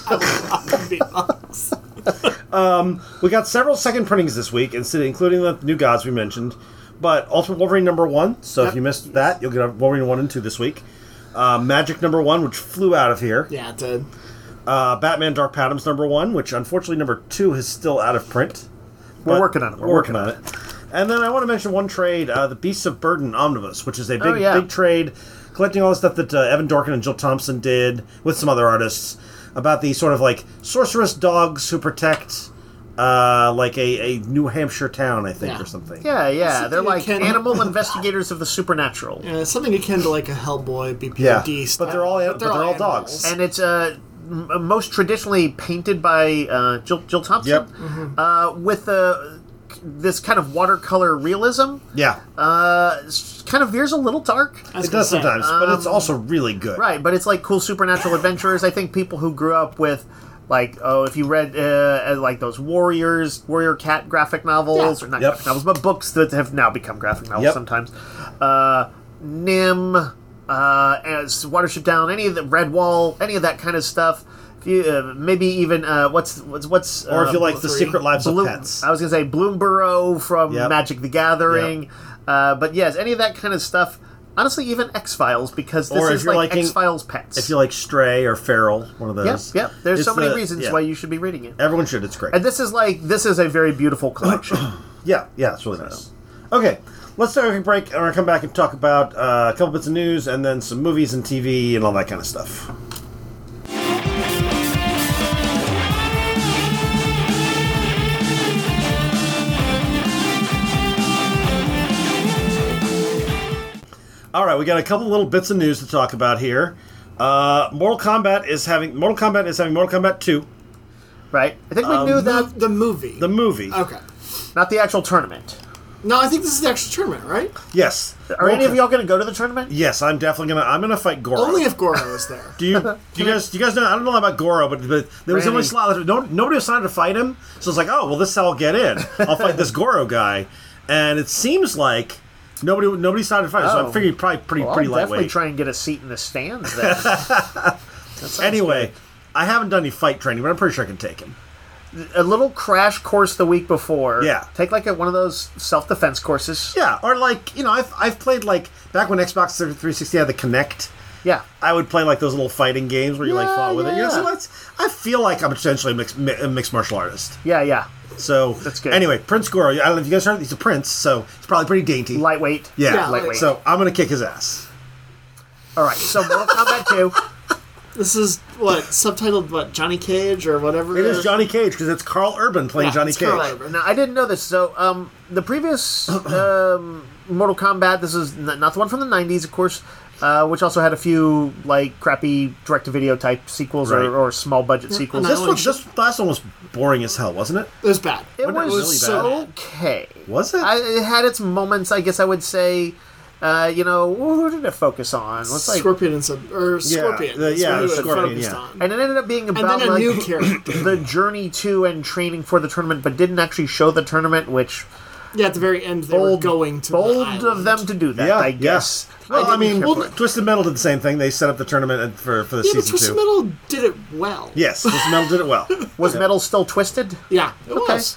We got several second printings this week, including the New Gods we mentioned. But Ultimate Wolverine #1, so if you missed that, you'll get Wolverine 1 and 2 this week. Magic #1, which flew out of here. Yeah, it did. Batman Dark Patoms #1, which unfortunately #2 is still out of print. We're working on it. We're working on it. And then I want to mention one trade, the Beasts of Burden Omnibus, which is a big trade collecting all the stuff that Evan Dorkin and Jill Thompson did with some other artists about the sort of like sorceress dogs who protect like a New Hampshire town, I think, or something. Yeah. They're like animal investigators of the supernatural. Yeah, something akin to like a Hellboy BPRD style. but they're all dogs. And it's most traditionally painted by Jill Thompson. Yep. With this kind of watercolor realism. Yeah. Kind of veers a little dark. It does sometimes, but it's also really good. Right, but it's like cool supernatural adventures. I think people who grew up with, like, if you read like those Warrior Cat graphic novels, or not graphic novels, but books that have now become graphic novels sometimes. Nim, as Watership Down, any of the Redwall, any of that kind of stuff. If you, maybe even what's Or if you like The Secret Lives of Pets. I was gonna say Bloomborough from Magic the Gathering. But yes, any of that kind of stuff. Honestly, even X-Files, because this is like X-Files pets. If you like Stray or Feral, one of those. Yep. There's so many reasons why you should be reading it. Everyone should. It's great. And this is a very beautiful collection. Yeah, it's really nice. Okay, let's take a break, and we're going to come back and talk about a couple bits of news, and then some movies and TV and all that kind of stuff. All right, we got a couple little bits of news to talk about here. Mortal Kombat is having Mortal Kombat 2. Right? I think we knew that. The movie. The movie. Okay. Not the actual tournament. No, I think this is the actual tournament, right? Yes. Are any of y'all going to go to the tournament? Yes, I'm definitely gonna. I'm gonna fight Goro. Only if Goro is there. Do you guys know? I don't know about Goro, but there was only slot. Nobody was signed to fight him, so it's like, oh well, this is how I'll get in. I'll fight this Goro guy, and it seems like nobody signed to fight him. So I'm figuring probably pretty I'll lightweight. definitely try and get a seat in the stands then. Anyway, I haven't done any fight training, but I'm pretty sure I can take him. A little crash course the week before. Yeah. Take like one of those self-defense courses. Yeah, or like I've played like back when Xbox 360 had the Kinect. Yeah. I would play like those little fighting games where you like fought with it. Yeah. So I feel like I'm essentially a mixed martial artist. Yeah. So that's good. Anyway, Prince Goro. I don't know if you guys heard. He's a prince, so he's probably pretty dainty. Lightweight. Yeah, lightweight. So I'm gonna kick his ass. All right. So Mortal Kombat 2. This is subtitled Johnny Cage or whatever. It is Johnny Cage because it's Carl Urban playing Johnny it's Cage. Carl Urban. Now I didn't know this. So the previous Mortal Kombat. This is not the one from the '90s, of course. Which also had a few like crappy direct-to-video type sequels or small budget sequels. This last one was boring as hell, wasn't it? It was bad. It really was bad. okay. Was it? It had its moments, I guess I would say. Who did it focus on? What's like Scorpion and Scorpion. Scorpion. And it ended up being about then a new character. the journey to and training for the tournament, but didn't actually show the tournament, which at the very end they were going to bold the island. of them to do that. Yeah, I guess. Well, I mean, Twisted Metal did the same thing. They set up the tournament for the season but Twisted 2. Metal did it well. Yes, Twisted Metal did it well. Was Metal still twisted? Yeah, it was.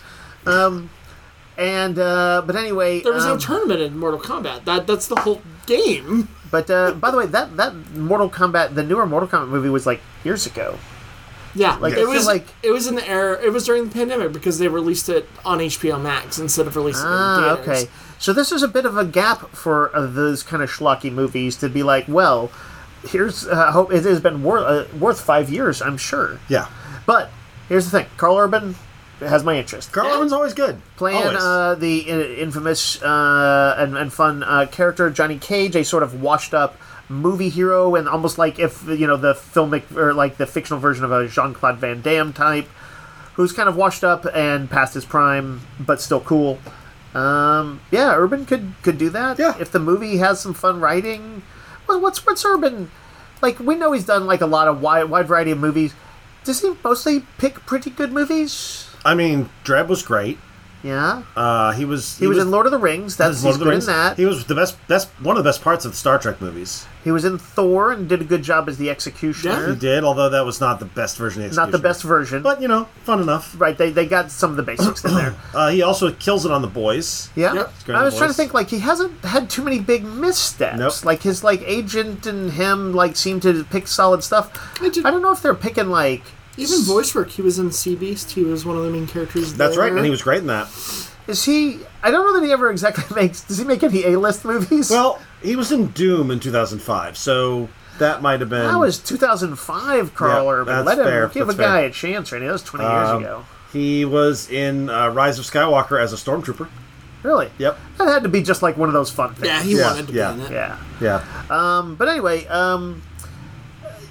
But anyway, there was no tournament in Mortal Kombat. That's the whole game. But by the way, that Mortal Kombat, the newer Mortal Kombat movie was like years ago. Yeah, like it was in the era. It was during the pandemic because they released it on HBO Max instead of releasing it in theaters. Okay. So this is a bit of a gap for those kind of schlocky movies to be like, well, here's hope it has been worth 5 years, I'm sure. Yeah. But here's the thing, Carl Urban has my interest. Carl Urban's always good. Playing the infamous and fun character Johnny Cage, a sort of washed-up movie hero, and almost like if the filmic or like the fictional version of a Jean-Claude Van Damme type, who's kind of washed up and past his prime, but still cool. Urban could do that. Yeah. If the movie has some fun writing. Well, what's Urban like? We know he's done like a lot of wide variety of movies. Does he mostly pick pretty good movies? I mean, Dredd was great. Yeah. He was in Lord of the Rings. He's good in that. He was the best one of the best parts of the Star Trek movies. He was in Thor and did a good job as the Executioner. Yeah, he did, although that was not the best version of the Executioner. Not the best version. But, fun enough. Right, they got some of the basics in there. He also kills it on The Boys. Yeah. Yep. I was trying to think, he hasn't had too many big missteps. Nope. Like, his, agent and him, seem to pick solid stuff. I don't know if they're picking, even voice work. He was in Sea Beast. He was one of the main characters That's right, and he was great in that. Is he... I don't know that he ever exactly makes... Does he make any A-list movies? Well, he was in Doom in 2005, so that might have been... That was 2005, Carl Urban. Let him fair. give a guy a chance, right? That was 20 years ago. He was in Rise of Skywalker as a stormtrooper. Really? Yep. That had to be just one of those fun things. Yeah, he wanted to be in it. Yeah. Yeah. But anyway,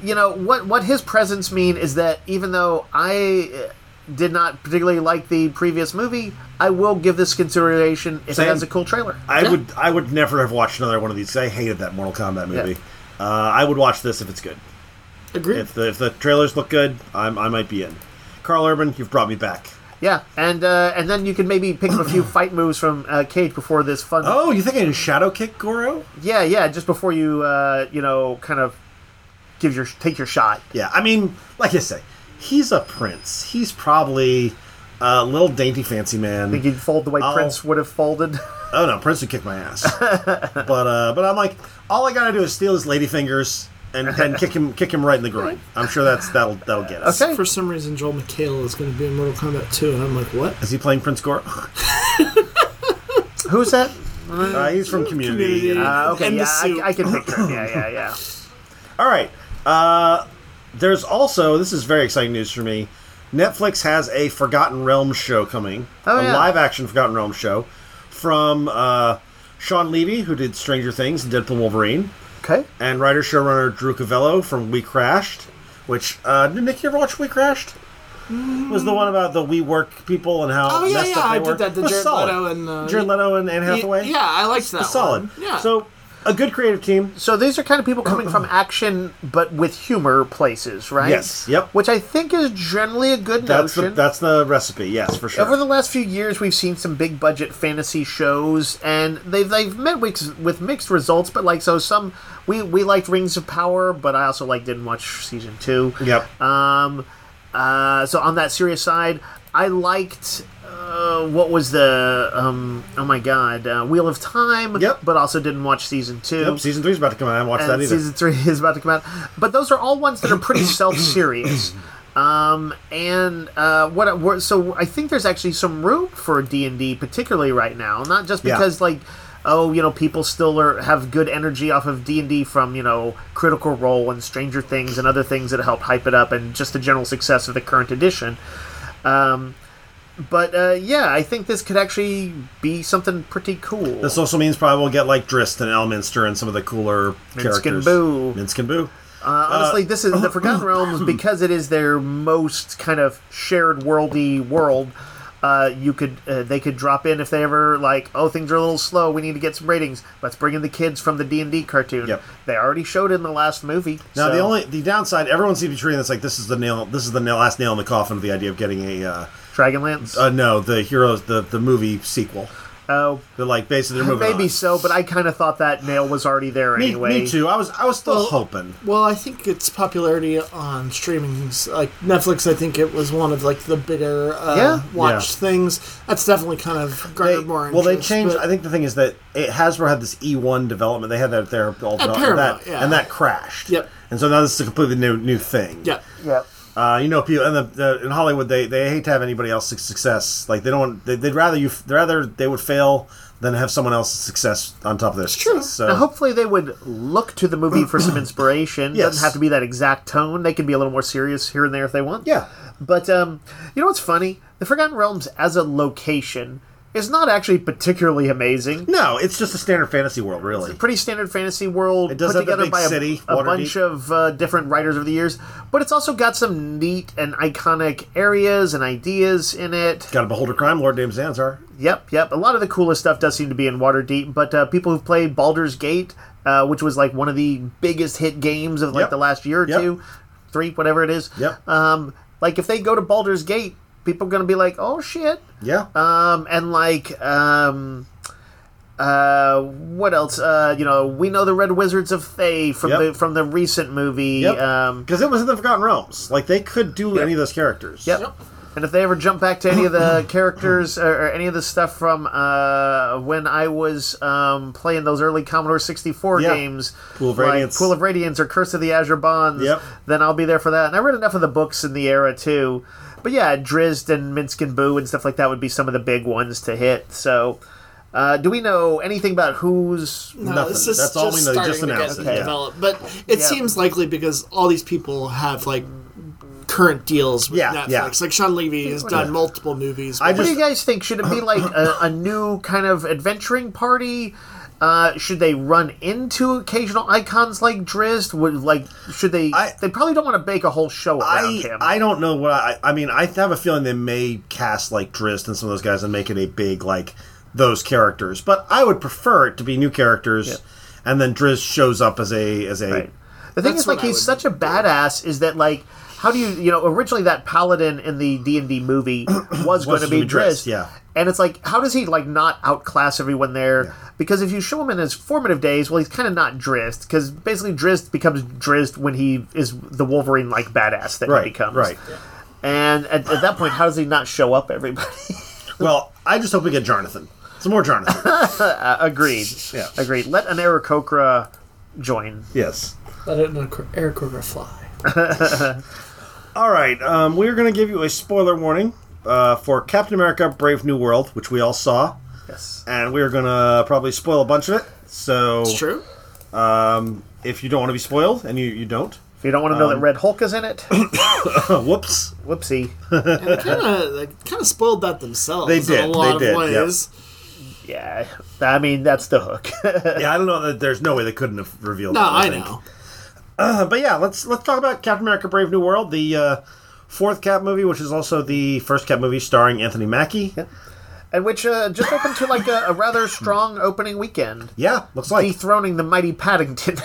what his presence mean is that even though I did not particularly like the previous movie, I will give this consideration if Same. it has a cool trailer. I would never have watched another one of these. I hated that Mortal Kombat movie. I would watch this if it's good. Agreed. If the trailers look good, I might be in. Carl Urban, you've brought me back. Yeah, and then you can maybe pick up a few fight moves from Cage before this fun. Oh, you think I can shadow kick Goro? Yeah, just before you kind of take your shot. Yeah, I mean, like I say, he's a prince. He's probably a little dainty fancy man. I think he'd fold the way Prince would have folded. Oh no, Prince would kick my ass. but I'm like, all I gotta do is steal his ladyfingers and kick him right in the groin. I'm sure that'll get us. Okay. For some reason, Joel McHale is going to be in Mortal Kombat 2, and I'm like, what? Is he playing Prince Goro? Who's that? He's from Community. Community. Okay, And the yeah, suit. I can picture him. Yeah. All right. There's also, this is very exciting news for me. Netflix has a Forgotten Realms show coming. Oh, a yeah. live-action Forgotten Realms show from Sean Levy, who did Stranger Things and Deadpool and Wolverine, Okay. and writer-showrunner Drew Cavello from We Crashed, which, did Nick ever watch We Crashed? Was the one about the WeWork people and how Oh, yeah, messed up I they did were? that. The It was Jared solid. Leto and... Jared Leto and Anne Hathaway? Yeah, I liked that It was solid. one. Yeah. So, a good creative team. So these are kind of people coming from action, but with humor places, right? Yes, yep. Which I think is generally a good notion. That's the recipe, yes, for sure. Over the last few years, we've seen some big budget fantasy shows, and they've met with mixed results. But we liked Rings of Power, but I also didn't watch season 2. Yep. So on that serious side, I liked what was the Wheel of Time. Yep. But also didn't watch season 2. Yep, season 3 is about to come out. I haven't watched that either. Season 3 is about to come out. But those are all ones that are pretty self-serious. So I think there's actually some room for D&D, particularly right now. Not just because, people still have good energy off of D&D from, Critical Role and Stranger Things and other things that helped hype it up, and just the general success of the current edition. I think this could actually be something pretty cool. This also means probably we'll get Drizzt and Elminster and some of the cooler characters. Minsk and Boo. Honestly, this is the Forgotten Realms because it is their most kind of shared worldy world. They could drop in if they ever things are a little slow. We need to get some ratings. Let's bring in the kids from the D&D cartoon. Yep. They already showed it in the last movie. Now the downside, everyone seems to be treating this like this is the last nail in the coffin of the idea of getting a Dragonlance. no, the Heroes the movie sequel. Oh, They're basically they're moving maybe on. so, but I kind of thought that nail was already there anyway. Me too. I was still hoping. Well, I think its popularity on streaming, Netflix, I think it was one of the bigger watched things. That's definitely kind of garnered more interest. Well, they changed. I think the thing is that Hasbro had this E1 development. They had that there all At Paramount, and that crashed. Yep. And so now this is a completely new thing. Yep. Yep. People in Hollywood they hate to have anybody else's success. They'd rather they would fail than have someone else's success on top of their success. True. So Now, hopefully they would look to the movie for some inspiration. Yes. Doesn't have to be that exact tone. They can be a little more serious here and there if they want. Yeah. But you know what's funny? The Forgotten Realms as a location is not actually particularly amazing. no, it's just a standard fantasy world, really. Pretty standard fantasy world It does put have that together big by city, a Waterdeep. bunch of different writers over the years. But it's also got some neat and iconic areas and ideas in it. Got a Beholder Crime Lord named Zanzar. Yep. A lot of the coolest stuff does seem to be in Waterdeep, but people who've played Baldur's Gate, which was one of the biggest hit games of Yep. the last year or Yep. 2, 3, whatever it is. Yep. If they go to Baldur's Gate, people are going to be like, oh shit. Yeah. What else? We know the Red Wizards of Thay from the recent movie. Yep. Because it was in the Forgotten Realms. They could do any of those characters. Yep. And if they ever jump back to any of the characters or any of the stuff from when I was playing those early Commodore 64 games, Pool of Radiance. Pool of Radiance or Curse of the Azure Bonds, Yep. then I'll be there for that. And I read enough of the books in the era too. But yeah, Drizzt and Minsk and Boo and stuff like that would be some of the big ones to hit. So, do we know anything about who's... No, Nothing. this is That's all we know. starting Just to get announced it, yeah. developed. But it Yeah. seems likely because all these people have current deals with Yeah, Netflix. yeah. Sean Levy has done multiple movies. What do you guys think? Should it be a new kind of adventuring party? Should they run into occasional icons like Drizzt? Should they? They probably don't want to bake a whole show around him. I don't know what I mean. I have a feeling they may cast like Drizzt and some of those guys and make it a big like those characters. But I would prefer it to be new characters, and then Drizzt shows up as a. Right. The thing is, like, he's such a badass. Is that like? How do you originally that paladin in the D&D movie was going to be Drizzt, yeah. And it's like, how does he like not outclass everyone there? Yeah. Because if you show him in his formative days, well, he's kind of not Drizzt, because basically Drizzt becomes Drizzt when he is the Wolverine like badass that he becomes. Right. And at that point, how does he not show up everybody? Well, I just hope we get Jonathan. Some more Jonathan. Agreed. Yeah. Agreed. Let an Aarakocra join. Yes. Let an Aarakocra fly. All right, we're going to give you a spoiler warning for Captain America: Brave New World, which we all saw. Yes. And we're going to probably spoil a bunch of it. So it's true. If you don't want to be spoiled, and you don't. If you don't want to know that Red Hulk is in it. Whoops. Whoopsie. And they kind of spoiled that themselves. They did. In a lot of ways. Yep. Yeah. I mean, that's the hook. Yeah, I don't know. There's no way they couldn't have revealed that. No, I know. But yeah, let's talk about Captain America: Brave New World, the fourth Cap movie, which is also the first Cap movie starring Anthony Mackie. Yeah. And which just opened to like a rather strong opening weekend. Yeah, looks like. Dethroning the mighty Paddington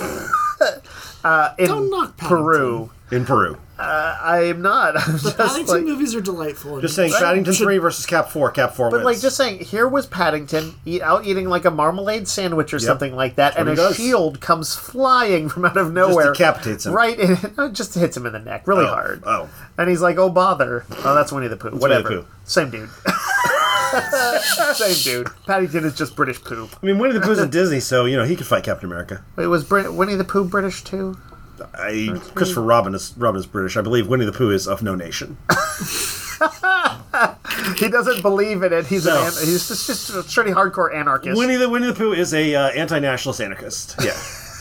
in Peru. In Peru. I am not. The Paddington movies are delightful. Just saying, Paddington 3 versus Cap 4. Cap 4 wins. But like, just saying, here was Paddington out eating like a marmalade sandwich or something like that, and a shield comes flying from out of nowhere. Just decapitates him. Right, just hits him in the neck really hard. Oh. And he's like, oh, bother. Oh, that's Winnie the Pooh. Whatever. Winnie the Pooh. Same dude. Same dude. Paddington is just British poop. I mean, Winnie the Pooh's at Disney, so, he could fight Captain America. Wait, was Winnie the Pooh British too? Christopher Robin is British. I believe Winnie the Pooh is of no nation. He doesn't believe in it. He's just a pretty hardcore anarchist. Winnie the Pooh is a anti-nationalist anarchist. Yeah.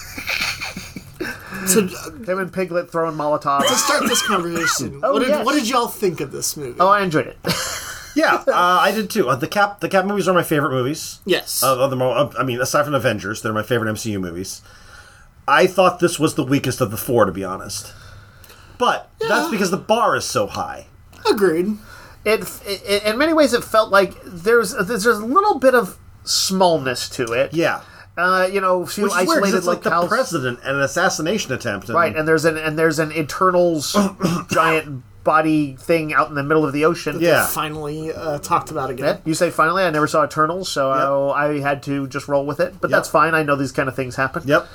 So, him and Piglet throwing Molotovs. To start this conversation, what did y'all think of this movie? Oh, I enjoyed it. Yeah, I did too. The Cap movies are my favorite movies. Yes. Aside from Avengers, they're my favorite MCU movies. I thought this was the weakest of the four, to be honest. But that's because the bar is so high. Agreed. It in many ways, it felt like there's a little bit of smallness to it. Yeah. She Which is isolated weird, 'cause it's like the house. President and an assassination attempt. Right, and there's an Eternals giant body thing out in the middle of the ocean. Yeah. Finally talked about again. Yeah, you say finally. I never saw Eternals, so I had to just roll with it. But that's fine. I know these kind of things happen. Yep.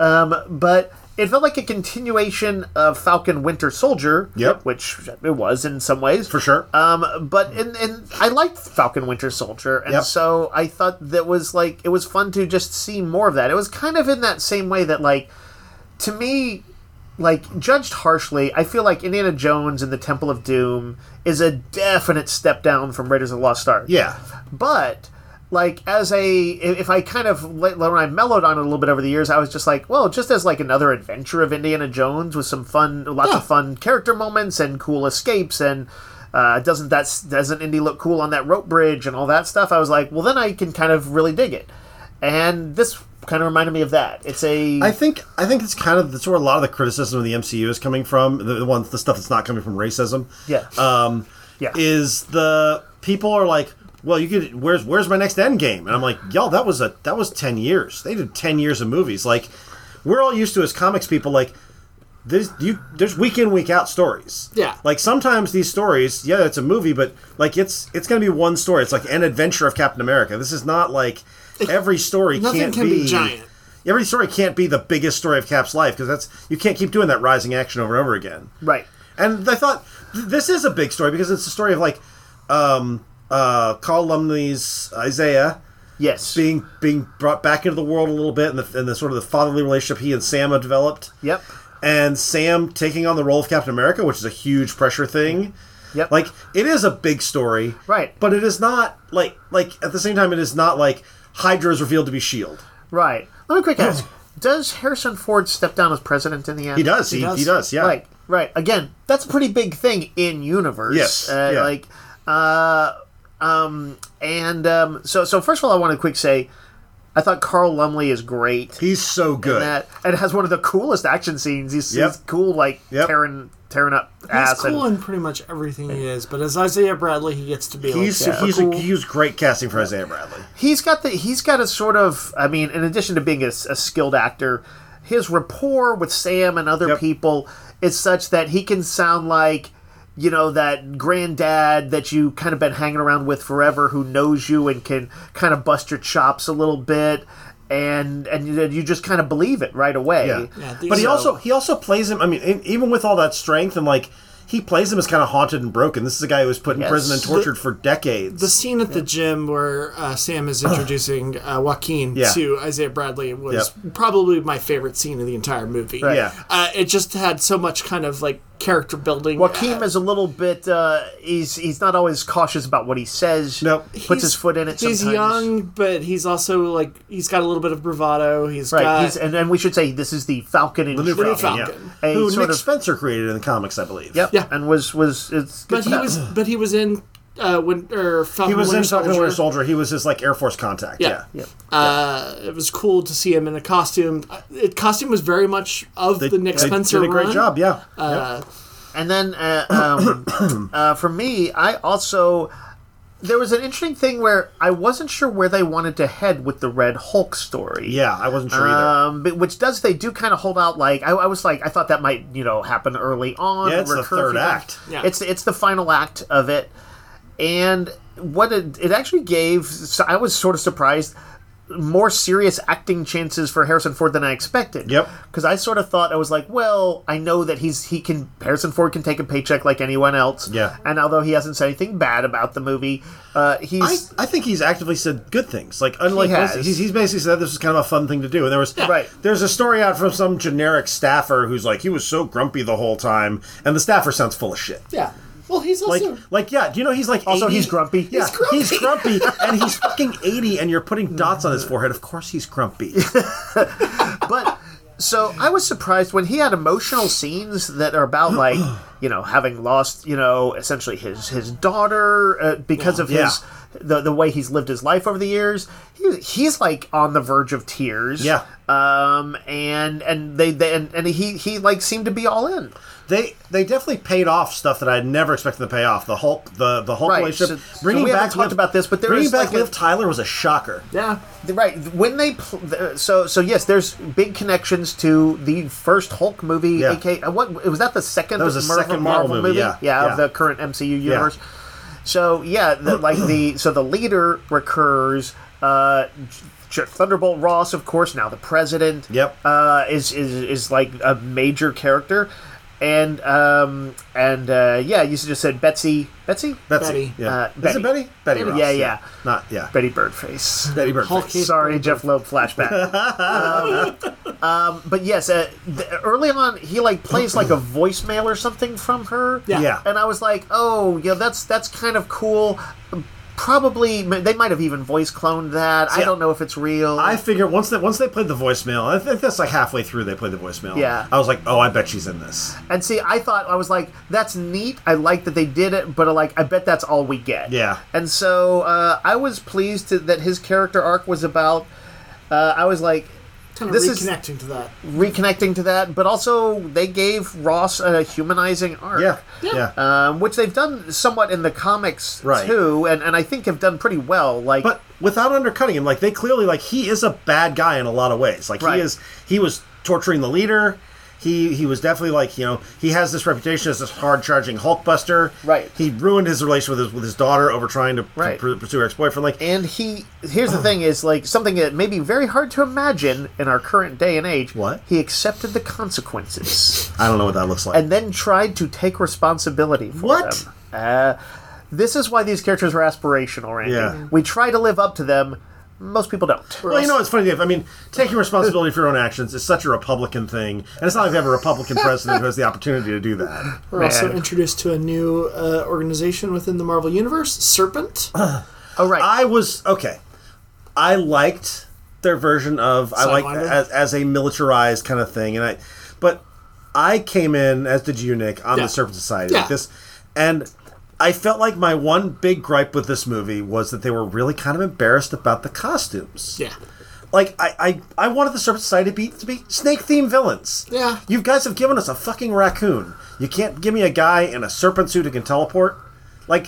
But it felt like a continuation of Falcon Winter Soldier. Yep. Which it was in some ways. For sure. But I liked Falcon Winter Soldier, and so I thought that was like, it was fun to just see more of that. It was kind of in that same way that, like, to me, like, judged harshly, I feel like Indiana Jones and the Temple of Doom is a definite step down from Raiders of the Lost Ark. Yeah. But, like, if I kind of, when I mellowed on it a little bit over the years, I was just like, well, just as like another adventure of Indiana Jones with some fun, lots of fun character moments and cool escapes, and doesn't Indy look cool on that rope bridge and all that stuff? I was like, well, then I can kind of really dig it. And this kind of reminded me of that. I think it's kind of that's where a lot of the criticism of the MCU is coming from. The stuff that's not coming from racism. Yeah. Is the people are like, well, you could. Where's my next Endgame? And I'm like, y'all, that was 10 years. They did 10 years of movies. Like, we're all used to as comics people. Like, there's week in, week out stories. Yeah. Like, sometimes these stories, it's a movie, but like it's going to be one story. It's like an adventure of Captain America. This is not like every story Nothing can be giant. Every story can't be the biggest story of Cap's life, because you can't keep doing that rising action over and over again. Right. And I thought this is a big story because it's a story of like Carl Lumley's Isaiah, yes, being brought back into the world a little bit, and the sort of the fatherly relationship he and Sam have developed. Yep. And Sam taking on the role of Captain America, which is a huge pressure thing. Yep. Like, it is a big story, right? But it is not like at the same time, it is not like Hydra is revealed to be S.H.I.E.L.D. Right. Let me quick ask: does Harrison Ford step down as president in the end? He does. He does. Yeah. Right. Again, that's a pretty big thing in universe. Yes. So first of all, I want to quick say, I thought Carl Lumley is great. He's so good. And has one of the coolest action scenes. He's cool, tearing up ass. He's cool in pretty much everything he is, but as Isaiah Bradley, he gets to be he's great casting for Isaiah Bradley. He's got a sort of, I mean, in addition to being a skilled actor, his rapport with Sam and other people is such that he can sound like, you know, that granddad that you kind of been hanging around with forever, who knows you and can kind of bust your chops a little bit, and you just kind of believe it right away. But he also plays him. I mean, even with all that strength and he plays him as kind of haunted and broken. This is a guy who was put in prison and tortured for decades. The scene at the gym where Sam is introducing Joaquin to Isaiah Bradley was probably my favorite scene of the entire movie. Right. Yeah. It just had so much kind of character building. Joaquin is a little bit. He's not always cautious about what he says. Nope. Puts his foot in it. He's sometimes. young, but he's also he's got a little bit of bravado. And we should say this is the Falcon and the new Falcon. Who Nick Spencer created in the comics, I believe. Yep. Yeah. And was it's good. But he was in Falcon. He was in Falcon Winter Soldier. He was his Air Force contact. Yeah. It was cool to see him in a costume. Costume was very much of the Nick Spencer run. Did a great job. Yeah. And then for me, I also. There was an interesting thing where I wasn't sure where they wanted to head with the Red Hulk story. Yeah, I wasn't sure either. They do kind of hold out I thought that might, happen early on. Yeah, it's the third act. Yeah. It's the final act of it. And what it actually gave, I was sort of surprised, more serious acting chances for Harrison Ford than I expected. Yep. Because I sort of thought, I was like, well, I know that Harrison Ford can take a paycheck like anyone else. Yeah. And although he hasn't said anything bad about the movie, I think he's actively said good things. Unlike this, he's basically said this was kind of a fun thing to do. And there's a story out from some generic staffer who's he was so grumpy the whole time, and the staffer sounds full of shit. Yeah. Well, he's also... do you know he's also 80? He's grumpy? Yeah, he's grumpy, and he's fucking 80, and you're putting dots on his forehead. Of course he's grumpy. But, so, I was surprised when he had emotional scenes that are about, having lost, essentially his daughter because of his... The way he's lived his life over the years, he's on the verge of tears. Yeah. And he seemed to be all in. They definitely paid off stuff that I had never expected to pay off. The Hulk relationship. Bringing back talked about this, but bringing back Liv Tyler was a shocker. Yeah, right. When they so yes, there's big connections to the first Hulk movie. Yeah. AKA, what was that? The second? That was the second Marvel movie. Yeah, of the current MCU universe. Yeah. So the leader recurs. Thunderbolt Ross, of course, now the president. Yep. Is a major character. And you just said Betsy. Betty. Yeah. Is it Betty? Betty Ross. Yeah. Not Betty Birdface. Betty Birdface. Sorry, Jeff Loeb flashback. But yes, early on he plays a voicemail or something from her. Yeah. And I was like, oh, yeah, that's kind of cool. Probably they might have even voice cloned that. I don't know if it's real. I figure once they played the voicemail, I think that's halfway through they played the voicemail. Yeah. I was like, oh, I bet she's in this. And see, I was like, that's neat. I like that they did it, but I bet that's all we get. Yeah. And so I was pleased that his character arc was about. I was like, kind of reconnecting to that, but also they gave Ross a humanizing arc. Yeah. Which they've done somewhat in the comics too, and I think have done pretty well. But without undercutting him, they clearly he is a bad guy in a lot of ways. He was torturing the leader. He was definitely he has this reputation as this hard-charging Hulkbuster. Right. He ruined his relation with his daughter over trying to pursue her ex-boyfriend. And here's the thing is something that may be very hard to imagine in our current day and age. What? He accepted the consequences. I don't know what that looks like. And then tried to take responsibility for them. This is why these characters are aspirational, Randy. Yeah. We try to live up to them. Most people don't. Well, it's funny, Dave. I mean, taking responsibility for your own actions is such a Republican thing, and it's not like we have a Republican president who has the opportunity to do that. We're also introduced to a new organization within the Marvel Universe, Serpent. Oh, right. I liked their version of as a militarized kind of thing, but I came in, as did you, Nick, on the Serpent Society like this, and I felt like my one big gripe with this movie was that they were really kind of embarrassed about the costumes. Yeah. like I wanted the Serpent Society to be snake-themed villains. Yeah. You guys have given us a fucking raccoon. You can't give me a guy in a serpent suit who can teleport. Like,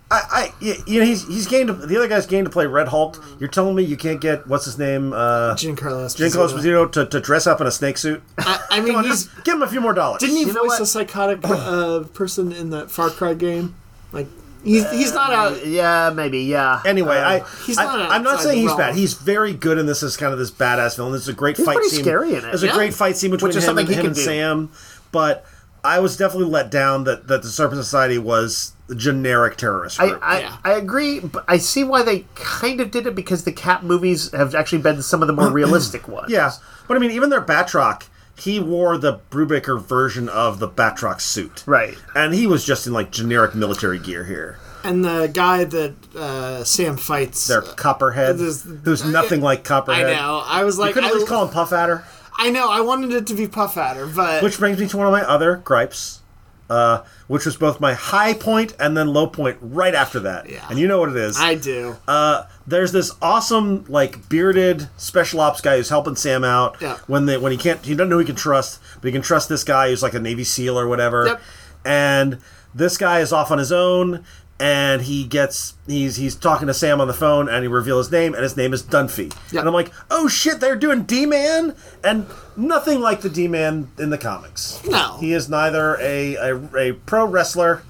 he's gained. The other guy's gained to play Red Hulk. You're telling me you can't get what's his name? Giancarlo Esposito to dress up in a snake suit. I mean, give him a few more dollars. Didn't he You know voice what? a psychotic person in that Far Cry game? Like, he's not out. Yeah, maybe. Yeah. Anyway, I'm not outside saying the he's realm. bad. He's very good in this as kind of this badass villain. There's a great fight pretty scene. scary in it. There's a Yeah. great fight scene between Which is him something he and can do. Sam. But I was definitely let down that the Serpent Society was the generic terrorist group. Yeah. I agree, but I see why they kind of did it because the Cap movies have actually been some of the more realistic ones. Yeah, but I mean, even their Batroc, he wore the Brubaker version of the Batroc suit. Right. And he was just in, like, generic military gear here. And the guy that Sam fights. Their Copperhead, who's nothing like I Copperhead. know. I was You like, could at least call him Puff Adder. I know. I wanted it to be Puff Adder, but Which brings me to one of my other gripes, which was both my high point and then low point right after that. Yeah. And you know what it is. I do. There's this awesome, like, bearded special ops guy who's helping Sam out Yeah. when he doesn't know he can trust, but he can trust this guy who's like a Navy SEAL or whatever. Yep. And this guy is off on his own, and he's talking to Sam on the phone, and he reveals his name, and his name is Dunphy. Yep. And I'm like, oh shit, they're doing D-Man? And nothing like the D-Man in the comics. No. He is neither a pro wrestler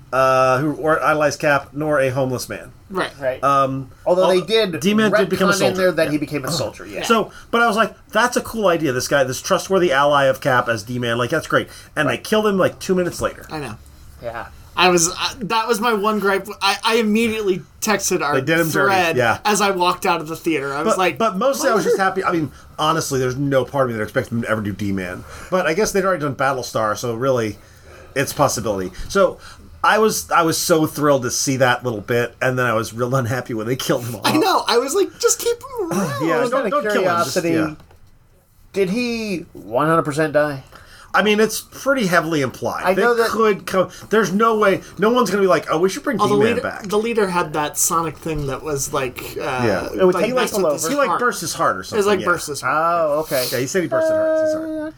or idolized Cap, nor a homeless man. Right. Right. Although they did D-Man did become a retcon in soldier. there that Yeah. he became a soldier. Yeah. So, but I was like, that's a cool idea. This guy, this trustworthy ally of Cap as D-Man, like, that's great. And they killed him like 2 minutes later. I know. Yeah. That was my one gripe. I immediately texted our They did him dirty, thread yeah. as I walked out of the theater. I was like, but mostly I was just happy. I mean, honestly, there's no part of me that expected them to ever do D-Man. But I guess they'd already done Battlestar, so really, it's a possibility. So I was so thrilled to see that little bit, and then I was real unhappy when they killed him all. I know. I was like, just keep him around. Yeah, Out of don't kill him. Just, curiosity, yeah. did he 100% die? I mean, it's pretty heavily implied. I know they that- could come. There's no way. No one's going to be like, oh, we should bring Oh, D-Man back. the leader had that sonic thing that was like, Yeah. It would like take messed people with over. his He like heart. burst his heart or It something. was like yeah. burst his heart. Oh, okay. Yeah, he said he bursted his heart.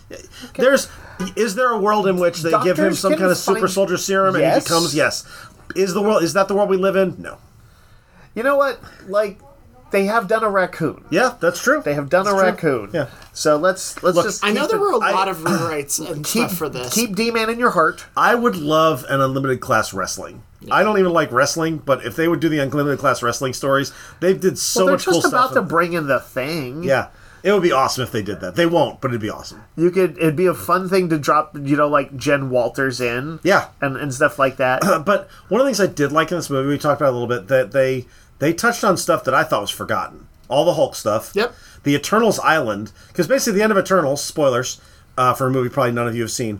Okay. Is there a world in which they give him Doctors some can kind of super find- soldier serum and he Yes. becomes Is that the world we live in? No. You know what? Like, they have done a raccoon. Yeah, that's true. They have done a true. raccoon. Yeah. So let's just. I know keep there it- were a lot of rewrites and keep stuff for this. Keep D-Man in your heart. I would love an unlimited class wrestling. I don't even like wrestling, but if they would do the unlimited class wrestling stories, they did so Well, they're much cool just about stuff. to bring in the Thing. Yeah. It would be awesome if they did that. They won't, but it'd be awesome. It'd be a fun thing to drop, like Jen Walters in. Yeah. And stuff like that. But one of the things I did like in this movie, we talked about it a little bit, that they touched on stuff that I thought was forgotten. All the Hulk stuff. Yep. The Eternals Island. Because basically the end of Eternals, spoilers, for a movie probably none of you have seen,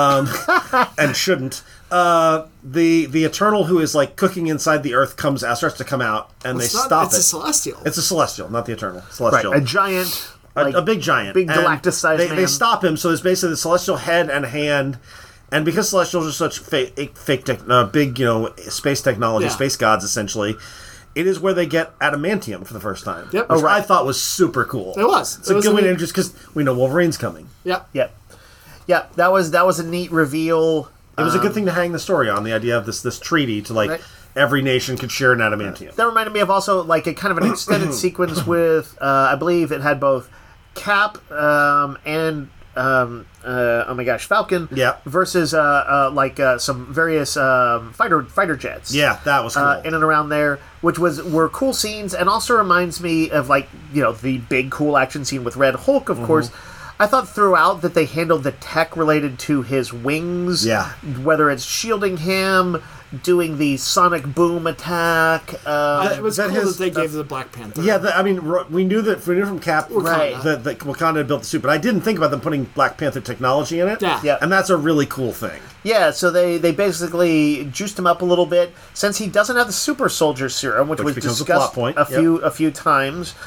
and shouldn't. The Eternal who is like cooking inside the Earth starts to come out, and It's they not- stop it's it. a celestial. It's a Celestial, not the Eternal. Right. Celestial. A giant. A big giant. big And Galactus-sized they man. They stop him, so there's basically the Celestial head and hand, and because Celestials are such big, space technology, Yeah. space gods, essentially, it is where they get adamantium for the first time. Yep. Which Oh, right. I thought was super cool. It was. It's It a was good way a to neat- introduce, because we know Wolverine's coming. Yep. Yep. Yeah, that was a neat reveal. It was a good thing to hang the story on, the idea of this treaty to, like, Right. every nation could share an adamantium. That reminded me of also like a kind of an extended sequence with I believe it had both Cap and oh my gosh, Falcon. Yeah. Versus some various fighter jets. Yeah, that was cool. In and around there, which were cool scenes, and also reminds me of the big cool action scene with Red Hulk, of course. I thought throughout that they handled the tech related to his wings. Yeah. Whether it's shielding him, doing the sonic boom attack. It was that cool his- that they gave the Black Panther. Yeah, we knew from Cap Right. that Wakanda had built the suit, but I didn't think about them putting Black Panther technology in it. Yeah. Yeah. And that's a really cool thing. Yeah, so they basically juiced him up a little bit since he doesn't have the super soldier serum, which was becomes a discussed plot point. a few times.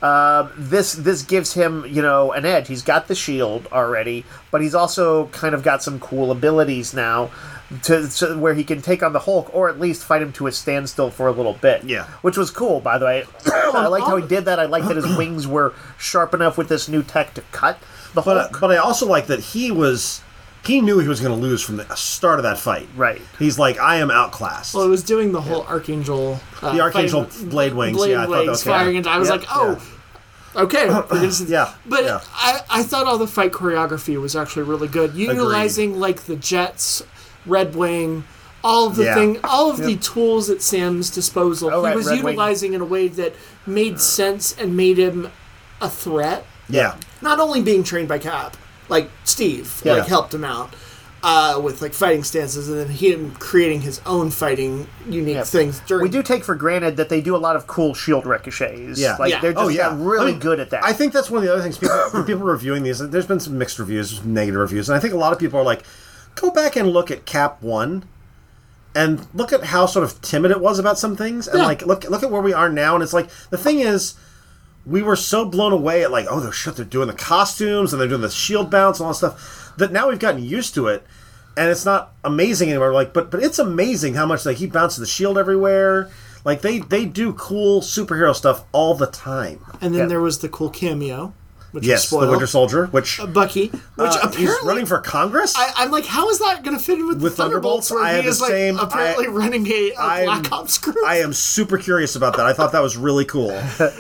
This gives him, an edge. He's got the shield already, but he's also kind of got some cool abilities now to where he can take on the Hulk, or at least fight him to a standstill for a little bit. Yeah. Which was cool, by the way. I liked how he did that. I liked that his wings were sharp enough with this new tech to cut the Hulk. But I also like that he knew he was going to lose from the start of that fight. Right. He's like, I am outclassed. Well, it was doing the whole Archangel... the Archangel blade wings. Blade I thought that wings was firing into... I was like, okay. We're gonna see. Yeah. But yeah. I thought all the fight choreography was actually really good. Utilizing, like, the jets, Red Wing... all of the tools at Sam's disposal. He was utilizing in a way that made sense and made him a threat. Yeah. Not only being trained by Cap, like Steve, helped him out with like fighting stances, and then him creating his own fighting unique things. We do take for granted that they do a lot of cool shield ricochets. Yeah. They're just got really good at that. I think that's one of the other things people reviewing these. There's been some mixed reviews, negative reviews, and I think a lot of people are like, go back and look at Cap 1. And look at how sort of timid it was about some things, and like look at where we are now. And it's like the thing is, we were so blown away at like, oh, they're doing the costumes and they're doing the shield bounce and all that stuff that now we've gotten used to it, and it's not amazing anymore. Like, but it's amazing how much they keep bouncing the shield everywhere. Like they do cool superhero stuff all the time. And then there was the cool cameo. Which yes, the Winter Soldier, which Bucky, which apparently he's running for Congress. I'm like, how is that going to fit in with Thunderbolts? Where he is apparently running a Black Ops group. I am super curious about that. I thought that was really cool.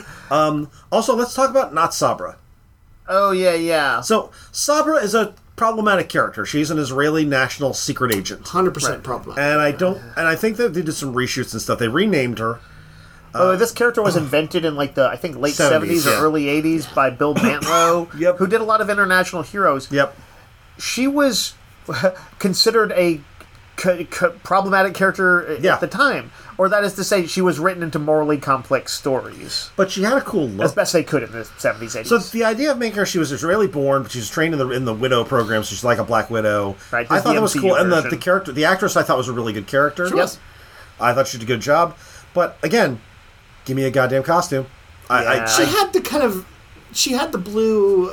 Also, let's talk about not Sabra. Oh yeah. So Sabra is a problematic character. She's an Israeli national secret agent. 100% problematic. And I think that they did some reshoots and stuff. They renamed her. This character was invented in like the late 70s or early 80s by Bill Mantlo, who did a lot of international heroes. Yep. She was considered a problematic character at the time, or that is to say, she was written into morally complex stories. But she had a cool look, as best they could in the 70s, 80s. So the idea of making her, she was Israeli born, but she was trained in the Widow program, so she's like a Black Widow. Right. I thought that was cool, version. and the character, the actress, I thought was a really good character. Sure. Yes. I thought she did a good job, but again. Give me a goddamn costume. She had the blue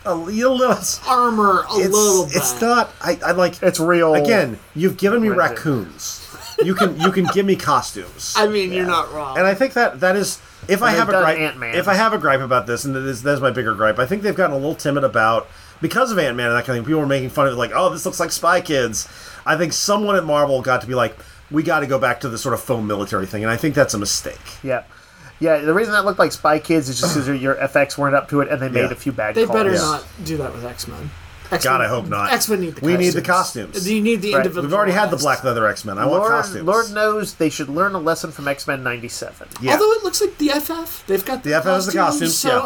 armor little bit. It's not. I like. It's real. Again, you've given me raccoons. You can give me costumes. I mean, you're not wrong. And I think that is if I have a gripe. Ant-Man. If I have a gripe about this, and that's my bigger gripe. I think they've gotten a little timid about because of Ant-Man and that kind of thing. People were making fun of it, like, oh, this looks like Spy Kids. I think someone at Marvel got to be like, we got to go back to the sort of faux military thing, and I think that's a mistake. Yeah. Yeah, the reason that looked like Spy Kids is just because your FX weren't up to it, and they made a few bad calls. They better not do that with X-Men. God, I hope not. X-Men need the costumes. We need the costumes. You need the individual. We've already had the black leather X-Men. I want costumes. Lord knows they should learn a lesson from X-Men 97. Yeah. Although it looks like the FF. They've got the FF has the costumes. So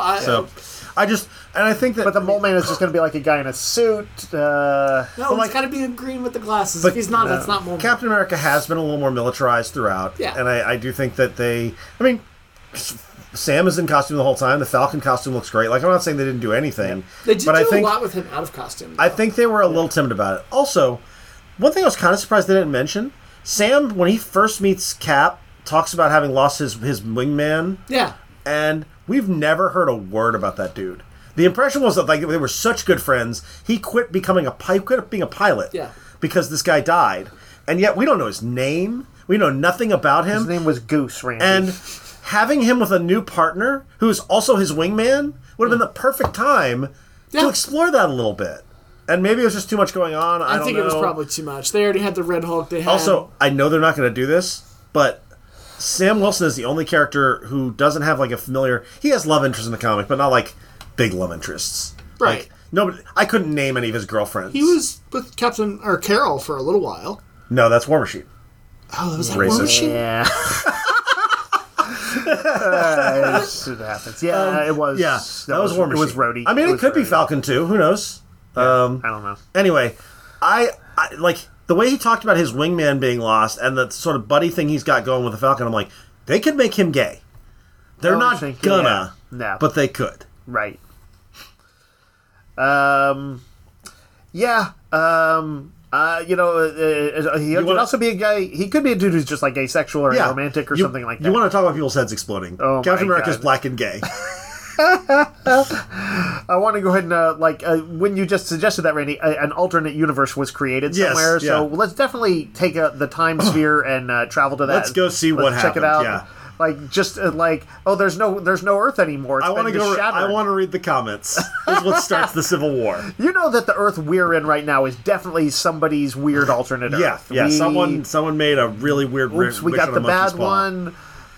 I think that... But the Mole Man is just going to be like a guy in a suit. No, it's got to be green with the glasses. If he's not, that's not Mole Man. Captain America has been a little more militarized throughout. Yeah. And I do think that they... I mean... Sam is in costume the whole time. The Falcon costume looks great. Like, I'm not saying they didn't do anything. Yeah. They did a lot with him out of costume. I think they were a little timid about it. Also, one thing I was kind of surprised they didn't mention, Sam, when he first meets Cap, talks about having lost his wingman. Yeah. And we've never heard a word about that dude. The impression was that they were such good friends, he quit being a pilot. Yeah. Because this guy died. And yet we don't know his name. We know nothing about him. His name was Goose, Randy. And having him with a new partner, who's also his wingman, would have been the perfect time to explore that a little bit. And maybe it was just too much going on. I think it was probably too much. They already had the Red Hulk. Also, I know they're not going to do this, but Sam Wilson is the only character who doesn't have like a familiar... He has love interests in the comic, but not like big love interests. Right. Like, I couldn't name any of his girlfriends. He was with Carol for a little while. No, that's War Machine. Oh, that was like War Machine? Yeah. It happens. Yeah, it was. Yeah, that was War Machine. It was Rhodey. I mean, it could be Falcon too. Who knows? Yeah, I don't know. Anyway, I like the way he talked about his wingman being lost and the sort of buddy thing he's got going with the Falcon. I'm like, they could make him gay. They're not gonna, but they could. Right. Yeah. He could also be a guy. He could be a dude who's just like asexual or romantic or something like that. You want to talk about people's heads exploding? Oh, Captain America's black and gay. I want to go ahead and when you just suggested that, Randy, an alternate universe was created somewhere. Yes, yeah. So let's definitely take the time sphere and travel to that. Let's go see what check happened. it out. Yeah. There's no Earth anymore. It's I want to go. I want to read the comments. This is what starts the Civil War. You know that the Earth we're in right now is definitely somebody's weird alternate Earth. Yeah. Someone made a really weird. We got the bad one.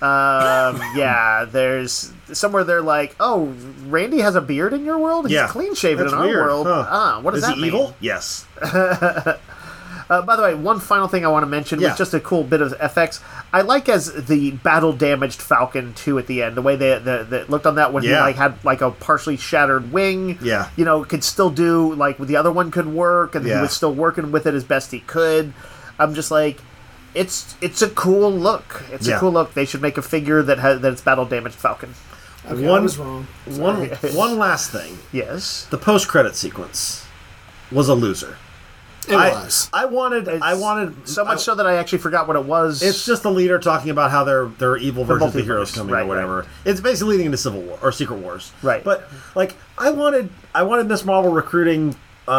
There's somewhere they're like, oh, Randy has a beard in your world? He's clean shaven in our world. Huh. What does that mean? Is he evil? Yes. By the way, one final thing I want to mention was just a cool bit of FX. I like as the battle-damaged Falcon 2 at the end, the way they looked on that when he had a partially shattered wing. Yeah. Could still do, the other one could work, and he was still working with it as best he could. I'm just like, it's a cool look. It's a cool look. They should make a figure that's battle-damaged Falcon. Okay, I was wrong. One last thing. Yes. The post-credit sequence was a loser. It was. I wanted so much so that I actually forgot what it was. It's just the leader talking about how they're evil versions of the heroes coming or whatever. Right. It's basically leading into Civil War or Secret Wars. Right. But I wanted Miss Marvel recruiting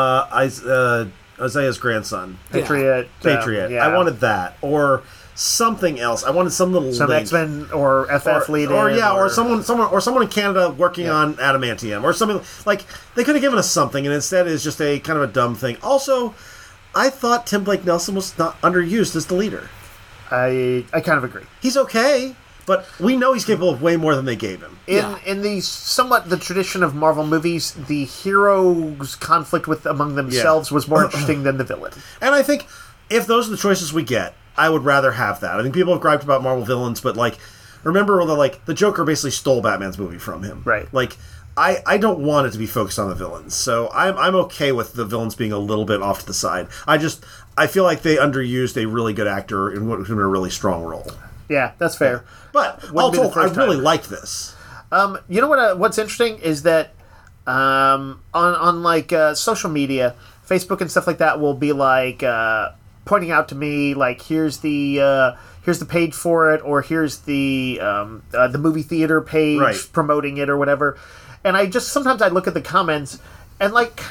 Isaiah's grandson, Patriot. I wanted that or something else. I wanted some X-Men or FF lead or someone in Canada working on adamantium or something. They could have given us something, and instead it's just a kind of a dumb thing. Also, I thought Tim Blake Nelson was not underused as the leader. I kind of agree. He's okay, but we know he's capable of way more than they gave him. In the tradition of Marvel movies, the hero's conflict among themselves was more interesting than the villain. And I think if those are the choices we get, I would rather have that. I think people have griped about Marvel villains, but remember when the Joker basically stole Batman's movie from him. Right. I don't want it to be focused on the villains, so I'm okay with the villains being a little bit off to the side. I feel like they underused a really good actor in a really strong role. Yeah, that's fair. But all told, I really liked this. You know what's interesting is that on social media, Facebook and stuff like that will be pointing out to me here's the page for it, or here's the movie theater page promoting it or whatever. And sometimes I look at the comments and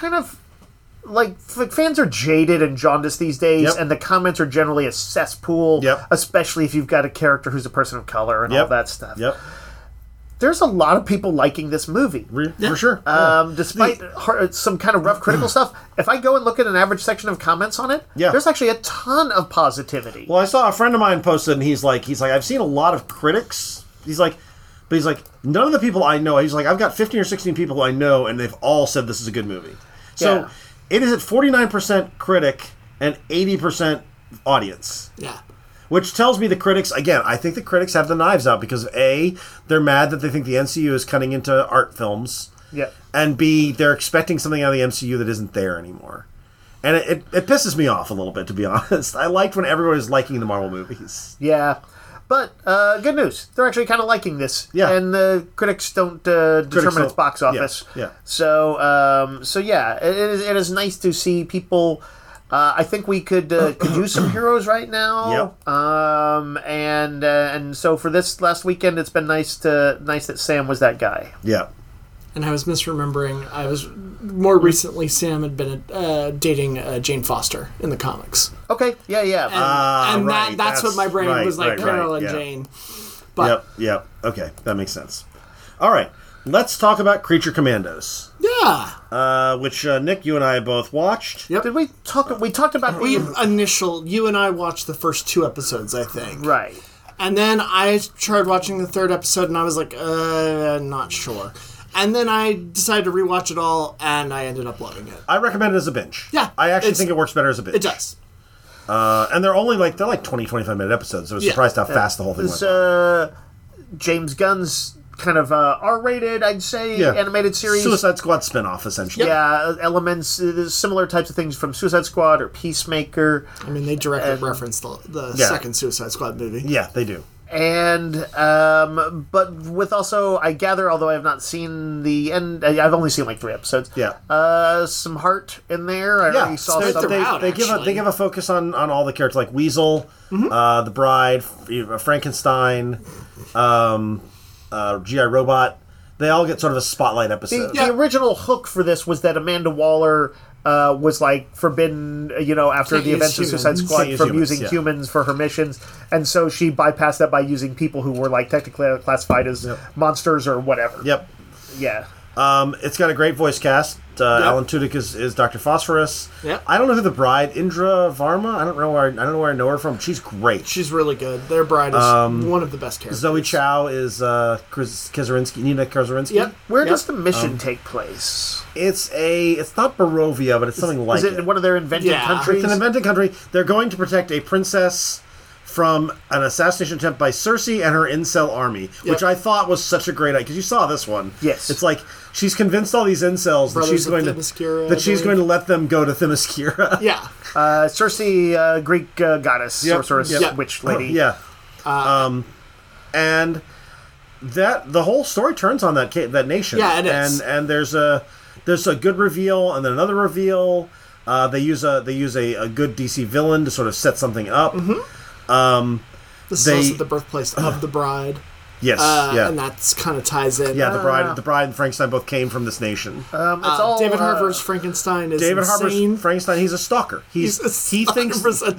fans are jaded and jaundiced these days, and the comments are generally a cesspool, especially if you've got a character who's a person of color and all that stuff. Yep. There's a lot of people liking this movie. For sure. Despite some kind of rough critical stuff, if I go and look at an average section of comments on it, there's actually a ton of positivity. Well, I saw a friend of mine posted, and he's like, I've seen a lot of critics. He's like, none of the people I know, he's like, I've got 15 or 16 people I know, and they've all said this is a good movie. So it is at 49% critic and 80% audience. Yeah. Which tells me the critics, again, I think the critics have the knives out because A, they're mad that they think the MCU is cutting into art films. Yeah. And B, they're expecting something out of the MCU that isn't there anymore. And it pisses me off a little bit, to be honest. I liked when everybody's liking the Marvel movies. Yeah. But good news. They're actually kind of liking this. Yeah. And the critics don't determine its box office. Yeah. So it is nice to see people... I think we could use some heroes right now. Yep. And so for this last weekend, it's been nice that Sam was that guy. Yeah. And I was misremembering. More recently, Sam had been dating Jane Foster in the comics. Okay. Yeah. And that's what my brain was like. Carol and Jane. But Yep. Okay, that makes sense. All right. Let's talk about Creature Commandos. Yeah. Which Nick, you and I both watched. Yep. Did we talk? We talked about you and I watched the first 2 episodes, I think. Right. And then I tried watching the 3rd episode, and I was like, not sure. And then I decided to rewatch it all, and I ended up loving it. I recommend it as a binge. Yeah. I actually think it works better as a binge. It does. And they're only 20, 25-minute episodes, so I was surprised how fast the whole thing went. James Gunn's kind of R-rated, I'd say, animated series. Suicide Squad spinoff, essentially. Yeah, elements, similar types of things from Suicide Squad or Peacemaker. I mean, they directly reference the second Suicide Squad movie. Yeah, they do. And, but with also, I gather, although I have not seen the end, I've only seen 3 episodes. Yeah. Some heart in there. I already saw some. They give a focus on all the characters, like Weasel, the Bride, Frankenstein, G.I. Robot. they all get sort of a spotlight episode. The original hook for this was that Amanda Waller was like forbidden, after the events of Suicide Squad from using humans for her missions, and so she bypassed that by using people who were like technically classified as monsters or whatever. Yep. Yeah. It's got a great voice cast. Alan Tudyk is Dr. Phosphorus. Yep. I don't know who the bride, Indra Varma. I don't know where I know her from. She's great. She's really good. Their bride is one of the best characters. Zoe Chow is Nina Kaczynski. Yep. Where does the mission take place? It's not Barovia, but it's something like it. Is it one of their invented countries? It's an invented country. They're going to protect a princess from an assassination attempt by Cersei and her incel army, which I thought was such a great idea, because you saw this one. Yes. It's like she's convinced all these incels that she's going to let them go to Themyscira. Yeah. Cersei, Greek goddess, sorceress, witch lady. Yeah. And that the whole story turns on that nation. Yeah, it is. And there's a good reveal and then another reveal. They use a good DC villain to sort of set something up. This is also the birthplace of the bride. Yes, and that's kind of ties in. Yeah, the bride and Frankenstein both came from this nation. It's all David Harbour's Frankenstein is David insane. Harbour's Frankenstein. He's a stalker. He thinks.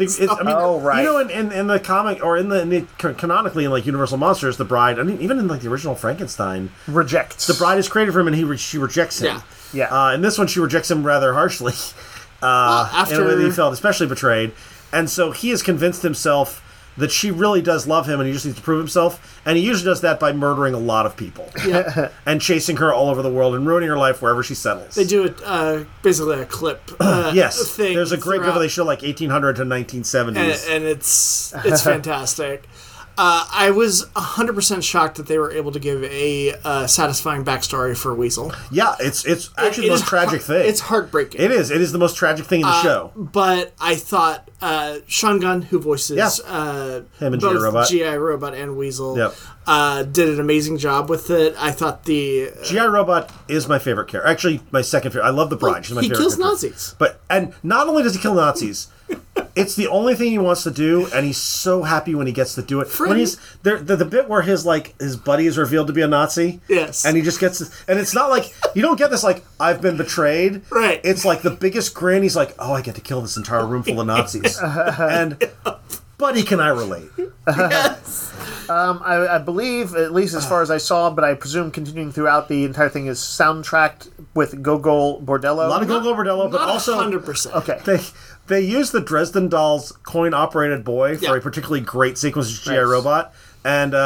right. In the comic or in the canonically in like Universal Monsters, the bride. I mean, even in like the original Frankenstein, rejects. The bride is created for him, and she rejects him. Yeah. In this one, she rejects him rather harshly. After in a way that he felt especially betrayed, and so he has convinced himself that she really does love him and he just needs to prove himself. And he usually does that by murdering a lot of people. Yeah. And chasing her all over the world and ruining her life wherever she settles. They do basically a clip yes. thing. There's a great clip where they show like 1800 to 1970s. And it's fantastic. I was 100% shocked that they were able to give a satisfying backstory for Weasel. Yeah, it's actually the most tragic thing. It's heartbreaking. It is. It is the most tragic thing in the show. But I thought Sean Gunn, who voices him and both G.I. Robot and Weasel, did an amazing job with it. I thought the G.I. Robot is my favorite character. Actually, my second favorite. I love the bride. She's my favorite. He kills character. Nazis. And not only does he kill Nazis, it's the only thing he wants to do, and he's so happy when he gets to do it. When he's the bit where his buddy is revealed to be a Nazi, yes, and he just gets, and it's not like you don't get this like I've been betrayed, right? It's like the biggest grin. He's like, oh, I get to kill this entire room full of Nazis, and buddy, can I relate? Yes. I believe, at least as far as I saw, but I presume continuing throughout the entire thing is soundtracked with Gogol Bordello. A lot of Gogol Bordello, but also 100%. Okay. They use the Dresden Dolls coin-operated boy for a particularly great sequence of G.I. Robot, and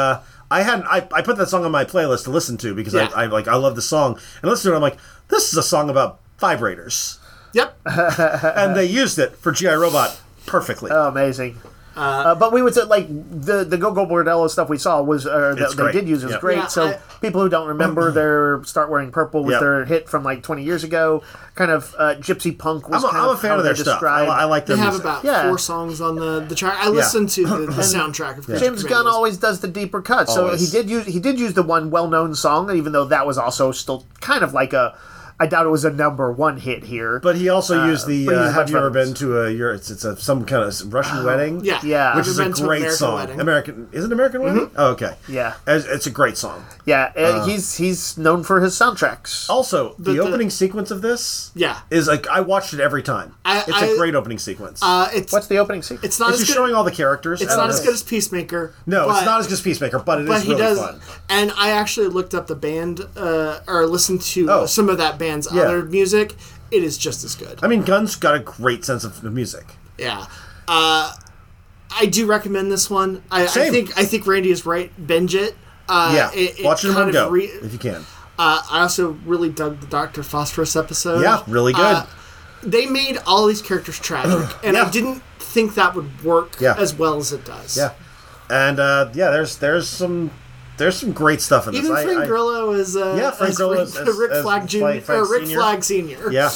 I put that song on my playlist to listen to because I love the song, and listen to it. I'm like, this is a song about vibrators. Yep. And they used it for G.I. Robot perfectly. Oh, amazing. But we would say, like, the Gogol Bordello stuff we saw was, that they did use was great. Yeah, so people who don't remember their Start Wearing Purple was their hit from like 20 years ago. Kind of gypsy punk was I'm a fan of their stuff. I like their music. They have about 4 songs on the track. I listened to the soundtrack of James Gunn always does the deeper cut. So he did use the one well-known song, even though that was also still kind of like a... I doubt it was a number 1 hit here. But he also used the Have You Ever Been to some kind of Russian wedding? Yeah. Which is a great song. Is it American Wedding? Mm-hmm. Oh, okay. Yeah. It's a great song. Yeah. He's known for his soundtracks. Also, the opening sequence of this is like, I watched it every time. It's a great opening sequence. What's the opening sequence? It's not as good, showing all the characters. It's not as good as Peacemaker. No, it's not as good as Peacemaker, but it is really fun. And I actually looked up the band, or listened to some of that band's other music. It is just as good. I mean, Gunn's got a great sense of music. Yeah. I do recommend this one. I think Randy is right. Binge it. Watch it in one go if you can. I also really dug the Dr. Phosphorus episode. Yeah, really good. They made all these characters tragic, and I didn't think that would work as well as it does. Yeah, and there's some great stuff in this. Even Frank Grillo is Frank Grillo is Rick Flag Jr. Rick Flag Sr. Yeah,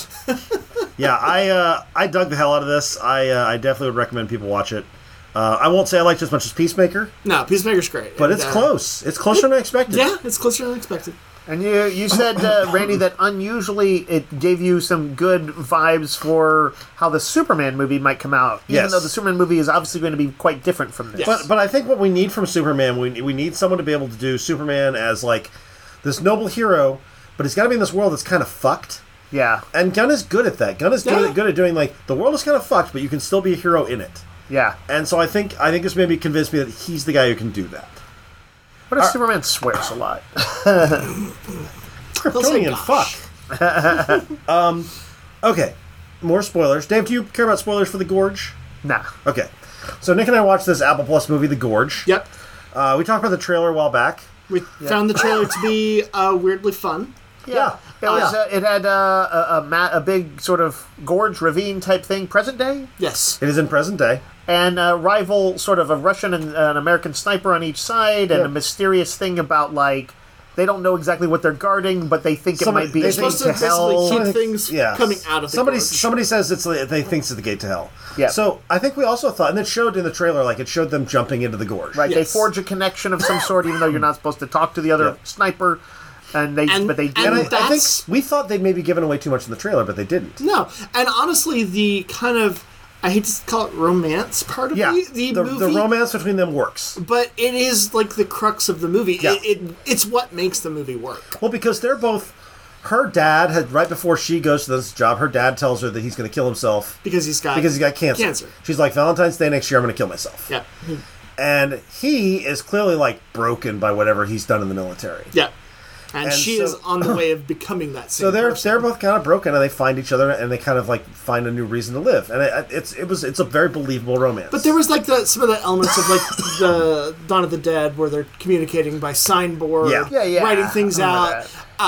yeah. I dug the hell out of this. I definitely would recommend people watch it. I won't say I liked it as much as Peacemaker. No, Peacemaker's great, but it's close. It's closer than I expected. Yeah, it's closer than I expected. And you said, Randy, that unusually it gave you some good vibes for how the Superman movie might come out. Even though the Superman movie is obviously going to be quite different from this. But I think what we need from Superman, we need someone to be able to do Superman as like this noble hero, but he's got to be in this world that's kind of fucked. Yeah. And Gunn is good at that. Gunn is good at doing, like, the world is kind of fucked, but you can still be a hero in it. Yeah. And so I think this maybe convinced me that he's the guy who can do that. What if Superman swears a lot? Kryptonian fuck. Okay. More spoilers. Dave, do you care about spoilers for The Gorge? Nah. Okay. So Nick and I watched this Apple Plus movie, The Gorge. Yep. We talked about the trailer a while back. We found the trailer to be weirdly fun. Yeah. It had a big sort of gorge ravine type thing, present day. Yes. It is in present day. And a rival, sort of a Russian and an American sniper on each side, and a mysterious thing about, like, they don't know exactly what they're guarding, but they think it might be a gate supposed to to hell. keep things coming out of the gorge. Somebody says they think it's the gate to hell. Yeah. So I think we also thought, and it showed in the trailer, like it showed them jumping into the gorge. Right. Yes. They forge a connection of some sort, even though you're not supposed to talk to the other sniper. But they did. And I think we thought they'd maybe given away too much in the trailer, but they didn't. No. And honestly, the kind of, I hate to call it romance part of the movie. The romance between them works. But it is like the crux of the movie. Yeah. It's what makes the movie work. Well, because they're both... Her dad had, right before she goes to this job, her dad tells her that he's going to kill himself. Because he's got cancer. She's like, Valentine's Day next year, I'm going to kill myself. Yeah. And he is clearly, like, broken by whatever he's done in the military. Yeah. And she is on the way of becoming that same they're person. they're both kind of broken, and they find each other, and they kind of like find a new reason to live, and it's a very believable romance. But there was like some of the elements of like the Dawn of the Dead, where they're communicating by signboard, writing things out.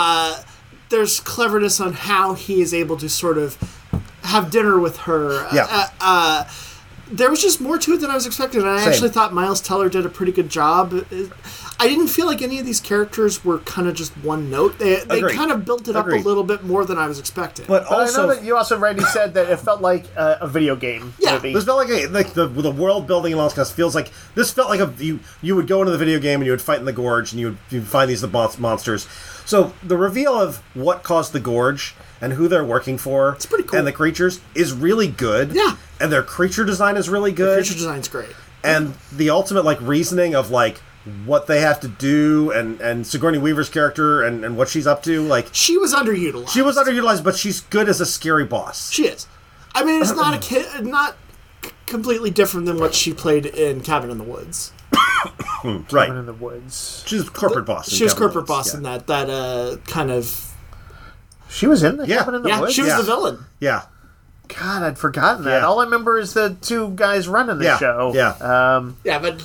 There's cleverness on how he is able to sort of have dinner with her. Yeah. There was just more to it than I was expecting, and I actually thought Miles Teller did a pretty good job. I didn't feel like any of these characters were kind of just one note. They kind of built it up a little bit more than I was expecting. But also, I know that you also already said that it felt like a video game movie. This felt like the world building and all this kind of feels like this felt like you would go into the video game and you would fight in the gorge and you'd find these monsters. So the reveal of what caused the gorge and who they're working for, it's pretty cool. And the creatures is really good. Yeah. And their creature design is really good. The creature design's great. And the ultimate like reasoning of like what they have to do and Sigourney Weaver's character and what she's up to, like she was underutilized. She was underutilized, but she's good as a scary boss. She is. I mean, it's not not completely different than what she played in Cabin in the Woods. Right. Cabin in the Woods. She's corporate boss. She was corporate boss in that kind of. She was in the Cabin in the Woods? She was the villain. Yeah. God, I'd forgotten that. All I remember is the two guys running the show. Yeah. But...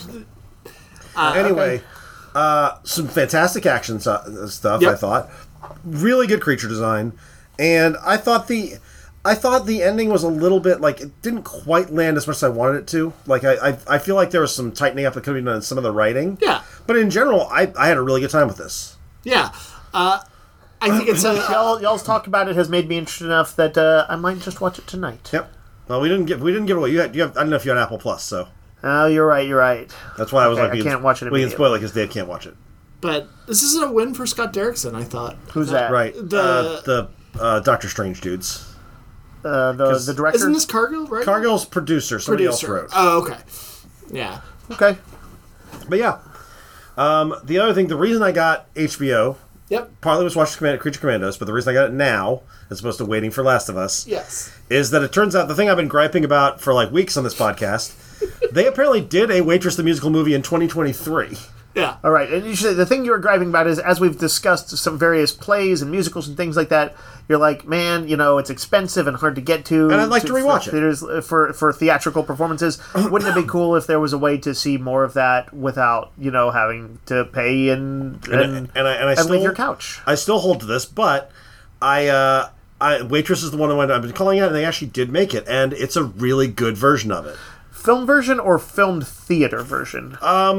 anyway, some fantastic action stuff, I thought. Really good creature design. And I thought the ending was a little bit, like, it didn't quite land as much as I wanted it to. Like, I feel like there was some tightening up that could have been done in some of the writing. Yeah. But in general, I had a really good time with this. Yeah. I think it's y'all's talk about it has made me interested enough that I might just watch it tonight. Yep. Well, we didn't give away. You have. I don't know if you had Apple Plus, so. Oh, you're right. That's why I was like, I can't watch it. We can spoil it because Dave can't watch it. But this isn't a win for Scott Derrickson, I thought. Who's that? Right. The Doctor Strange dudes. The director. Isn't this Cargill? Right. Cargill's producer. Somebody else wrote. Oh, okay. Yeah. Okay. But yeah. The other thing, the reason I got HBO. Yep. Partly was watching Creature Commandos, but the reason I got it now, as opposed to waiting for Last of Us, is that it turns out the thing I've been griping about for like weeks on this podcast, they apparently did a Waitress the Musical movie in 2023. Yeah. All right. And usually the thing you were griping about is, as we've discussed some various plays and musicals and things like that, you're like, man, it's expensive and hard to get to. And I'd like to rewatch it. Theaters, for theatrical performances. Wouldn't it be cool if there was a way to see more of that without, having to pay and leave your couch? I still hold to this, but Waitress is the one I've been calling out, and they actually did make it, and it's a really good version of it. Film version or filmed theater version?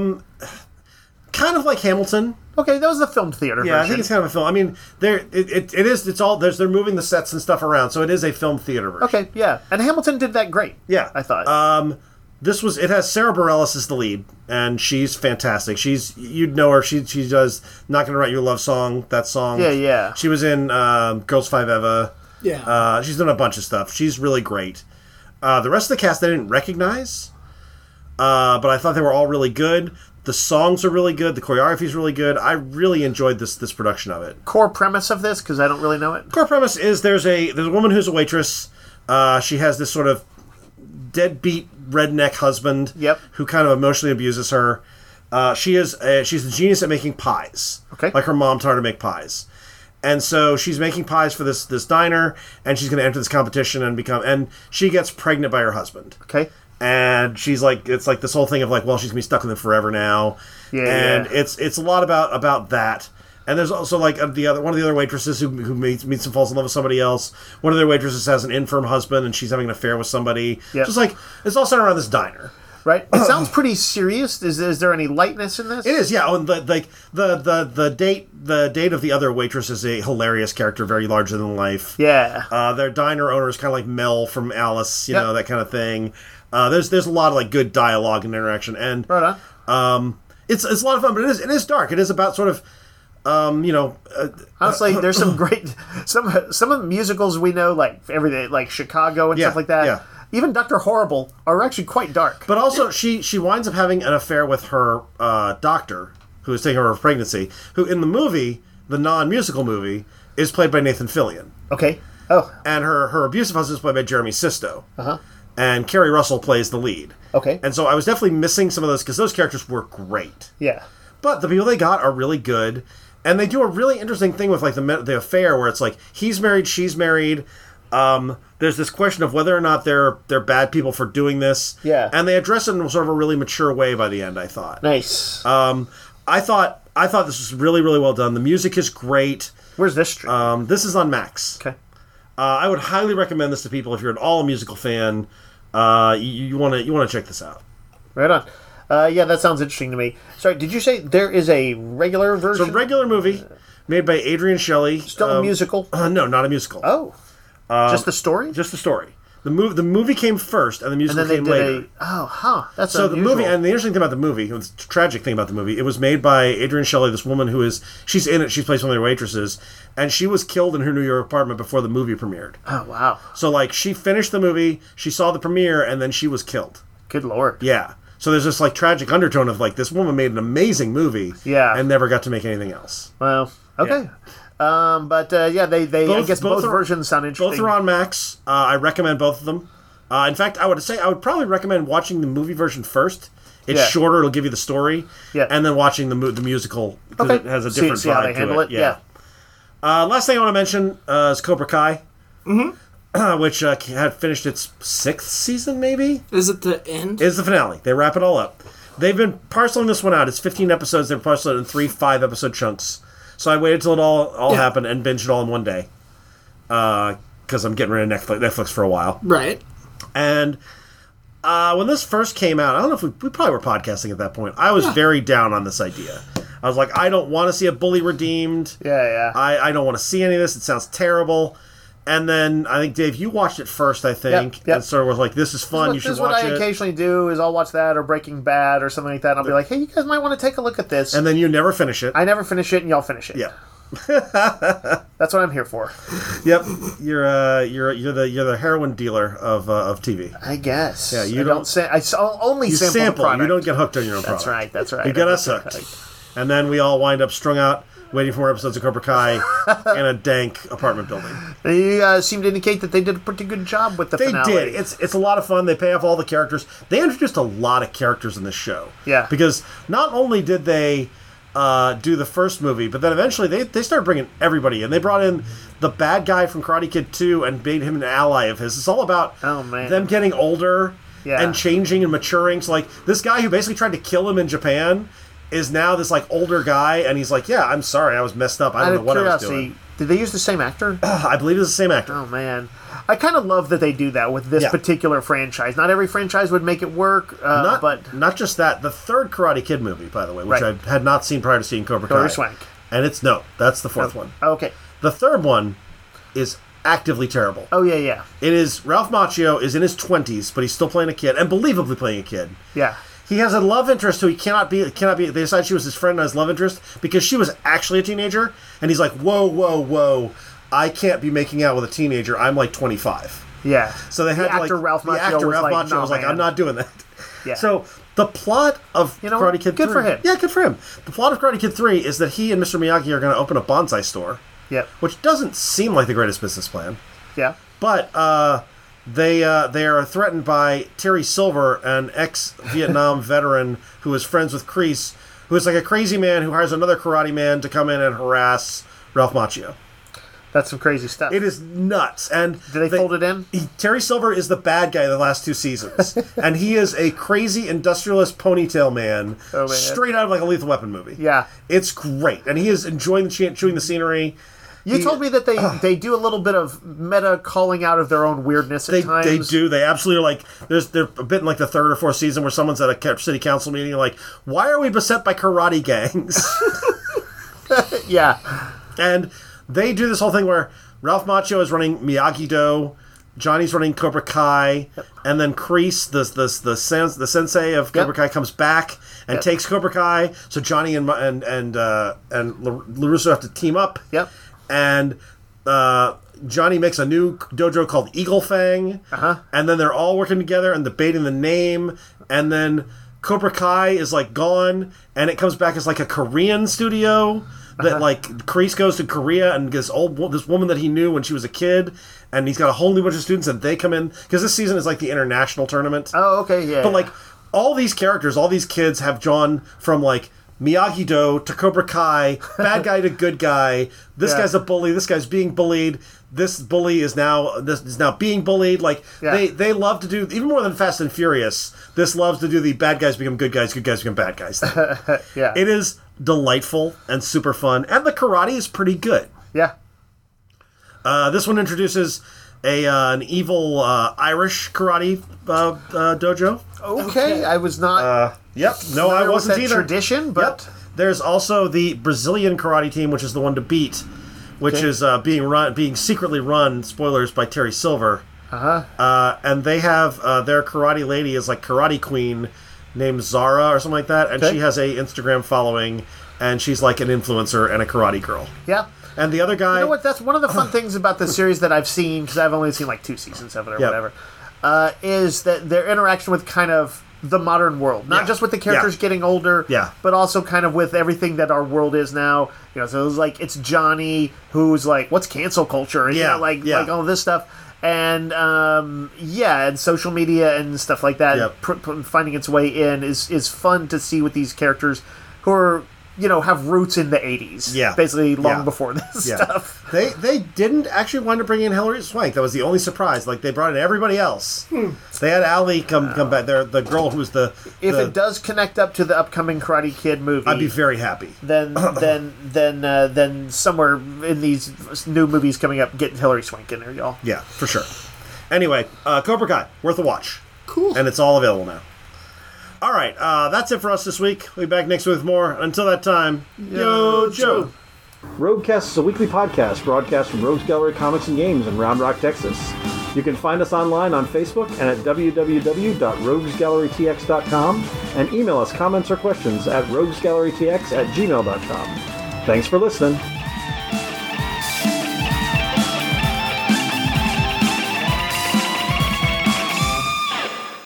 Kind of like Hamilton. Okay, that was the filmed theater version. Yeah, I think it's kind of a film. I mean, they're moving the sets and stuff around, so it is a film theater version. Okay, yeah. And Hamilton did that great. Yeah. I thought. It has Sarah Bareilles as the lead, and she's fantastic. You'd know her. She does Not Gonna Write You a Love Song, that song. Yeah. She was in Girls 5 Eva. Yeah. She's done a bunch of stuff. She's really great. The rest of the cast I didn't recognize, but I thought they were all really good. The songs are really good. The choreography is really good. I really enjoyed this production of it. Core premise of this, because I don't really know it. Core premise is there's a woman who's a waitress. She has this sort of deadbeat redneck husband who kind of emotionally abuses her. She's a genius at making pies. Okay. Like her mom taught her to make pies. And so she's making pies for this diner, and she's going to enter this competition and she gets pregnant by her husband. Okay. And she's like, it's like this whole thing of like, well, she's going to be stuck with him forever now. Yeah. And it's a lot about that. And there's also like one of the other waitresses who meets and falls in love with somebody else. One of their waitresses has an infirm husband, and she's having an affair with somebody. Yeah. Just like, it's all centered around this diner. Right. It sounds pretty serious. Is there any lightness in this? It is, yeah. And the date of the other waitress is a hilarious character, very larger than life. Yeah. Their diner owner is kind of like Mel from Alice, you know, that kind of thing. There's a lot of like good dialogue and interaction, and right on. It's a lot of fun, but it is dark. It is about sort of honestly, there's some great some of the musicals we know, like everything, like Chicago and stuff like that. Yeah. Even Dr. Horrible are actually quite dark. But also, she winds up having an affair with her doctor, who is taking her pregnancy, who in the movie, the non-musical movie, is played by Nathan Fillion. Okay. Oh. And her abusive husband is played by Jeremy Sisto. Uh-huh. And Kerry Russell plays the lead. Okay. And so I was definitely missing some of those, because those characters were great. Yeah. But the people they got are really good. And they do a really interesting thing with like the affair, where it's like, he's married, she's married. There's this question of whether or not they're bad people for doing this. Yeah. And they address it in sort of a really mature way by the end, I thought. Nice. I thought this was really, really well done. The music is great. Where's this stream? This is on Max. Okay. I would highly recommend this to people if you're at all a musical fan. You want to check this out. Right on. Yeah, that sounds interesting to me. Sorry, did you say there is a regular version? It's a regular movie made by Adrian Shelley. Still a musical? No, not a musical. Oh. Just the story? Just the story. The movie came first, and the musical came later. That's so unusual. the movie, and the interesting thing about the movie, the tragic thing about the movie, it was made by Adrian Shelley, this woman she's in it, she plays one of the waitresses, and she was killed in her New York apartment before the movie premiered. Oh, wow. So, like, she finished the movie, she saw the premiere, and then she was killed. Good Lord. Yeah. So there's this, like, tragic undertone of, like, this woman made an amazing movie, and never got to make anything else. Well, okay. Yeah. They I guess both versions sound interesting. Both are on Max. I recommend both of them. In fact, I would probably recommend watching the movie version first. It's shorter; it'll give you the story. Yeah. And then watching the musical, because it has a different see how they handle it. Yeah. Last thing I want to mention is Cobra Kai, which had finished its 6th season. Maybe is it the end? It's the finale. They wrap it all up. They've been parceling this one out. It's 15 episodes. They're parceling it in 3 5-episode chunks. So I waited till it all happened and binged it all in one day. Because I'm getting rid of Netflix for a while. Right. And when this first came out, I don't know if we probably were podcasting at that point. I was very down on this idea. I was like, I don't want to see a bully redeemed. Yeah. I don't want to see any of this. It sounds terrible. And then I think, Dave, you watched it first, I think. Yep. And sort of was like, this is fun. You should watch it. This is what I occasionally do, is I'll watch that or Breaking Bad or something like that. And I'll be like, hey, you guys might want to take a look at this. And then you never finish it. I never finish it, and y'all finish it. Yeah. That's what I'm here for. Yep. You're the heroin dealer of TV. I guess. Yeah, I don't say. I only sample the product. You don't get hooked on your own product. That's right. You get us hooked. And then we all wind up strung out, waiting for more episodes of Cobra Kai in a dank apartment building. You seem to indicate that they did a pretty good job with the finale. They did. It's a lot of fun. They pay off all the characters. They introduced a lot of characters in this show. Yeah. Because not only did they do the first movie, but then eventually they started bringing everybody in. They brought in the bad guy from Karate Kid 2 and made him an ally of his. It's all about them getting older and changing and maturing. So, like, this guy who basically tried to kill him in Japan is now this, like, older guy, and he's like, yeah, I'm sorry, I was messed up. I don't know what I was doing. Did they use the same actor? I believe it's the same actor. Oh, man. I kind of love that they do that with this particular franchise. Not every franchise would make it work, but... Not just that. The third Karate Kid movie, by the way, which I had not seen prior to seeing Cobra Kai. Swank. And that's the fourth one. Okay. The third one is actively terrible. Oh, yeah. It is... Ralph Macchio is in his 20s, but he's still playing a kid, and believably playing a kid. Yeah. He has a love interest who he cannot be. They decide she was his friend, not his love interest, because she was actually a teenager. And he's like, whoa. I can't be making out with a teenager. I'm like 25. Yeah. So they had Ralph Macchio was like, I'm not doing that. Yeah. So the plot of Karate Kid 3... Good for him. Yeah, good for him. The plot of Karate Kid 3 is that he and Mr. Miyagi are going to open a bonsai store. Yeah. Which doesn't seem like the greatest business plan. Yeah. But they are threatened by Terry Silver, an ex-Vietnam veteran who is friends with Kreese, who is like a crazy man who hires another karate man to come in and harass Ralph Macchio. That's some crazy stuff. It is nuts. And did they fold it in? Terry Silver is the bad guy the last 2 seasons. And he is a crazy industrialist ponytail man, straight out of like a Lethal Weapon movie. Yeah. It's great. And he is enjoying chewing the scenery. You told me that they do a little bit of meta calling out of their own weirdness at times. They do. They absolutely are like... They're a bit in like the 3rd or 4th season where someone's at a city council meeting like, why are we beset by karate gangs? Yeah. And... they do this whole thing where Ralph Macchio is running Miyagi-Do, Johnny's running Cobra Kai, and then Kreese, the sensei of Cobra Kai, comes back and takes Cobra Kai. So Johnny and LaRusso have to team up. Yep. And Johnny makes a new dojo called Eagle Fang. And then they're all working together and debating the name. And then Cobra Kai is like gone, and it comes back as like a Korean studio. That like Kreese goes to Korea and this woman that he knew when she was a kid, and he's got a whole new bunch of students, and they come in because this season is like the international tournament. Oh, okay, yeah. But like all these characters, all these kids have gone from like Miyagi-Do to Cobra Kai, bad guy to good guy. This guy's a bully. This guy's being bullied. This bully is now being bullied. Like they love to do even more than Fast and Furious. This loves to do the bad guys become good guys become bad guys thing. Yeah, it is delightful and super fun, and the karate is pretty good. Yeah. This one introduces an evil Irish karate dojo. Okay, I was not. Yep. No, I wasn't either. Tradition, but there's also the Brazilian karate team, which is the one to beat, which is being secretly run. Spoilers by Terry Silver. And they have their karate lady is like Karate Queen, named Zara or something like that, and she has a Instagram following, and she's like an influencer and a karate girl. Yeah. And the other guy... You know what? That's one of the fun things about the series that I've seen, because I've only seen like 2 seasons of it or whatever, is that their interaction with kind of the modern world. Not just with the characters getting older, but also kind of with everything that our world is now. You know, so it's like, it's Johnny who's like, what's cancel culture? And, you know, like all this stuff. And and social media and stuff like that, finding its way in is fun to see with these characters who are, you know, have roots in the 80s. Yeah. Basically long before this stuff. They didn't actually wind up bringing in Hilary Swank. That was the only surprise. Like, they brought in everybody else. They had Ali come back there, the girl who was If it does connect up to the upcoming Karate Kid movie, I'd be very happy. Then somewhere in these new movies coming up, get Hilary Swank in there, y'all. Yeah, for sure. Anyway, Cobra Kai, worth a watch. Cool. And it's all available now. All right, that's it for us this week. We'll be back next week with more. Until that time, yo, Joe. Roguecast is a weekly podcast broadcast from Rogues Gallery Comics and Games in Round Rock, Texas. You can find us online on Facebook and at www.roguesgallerytx.com and email us comments or questions at roguesgallerytx@gmail.com. Thanks for listening.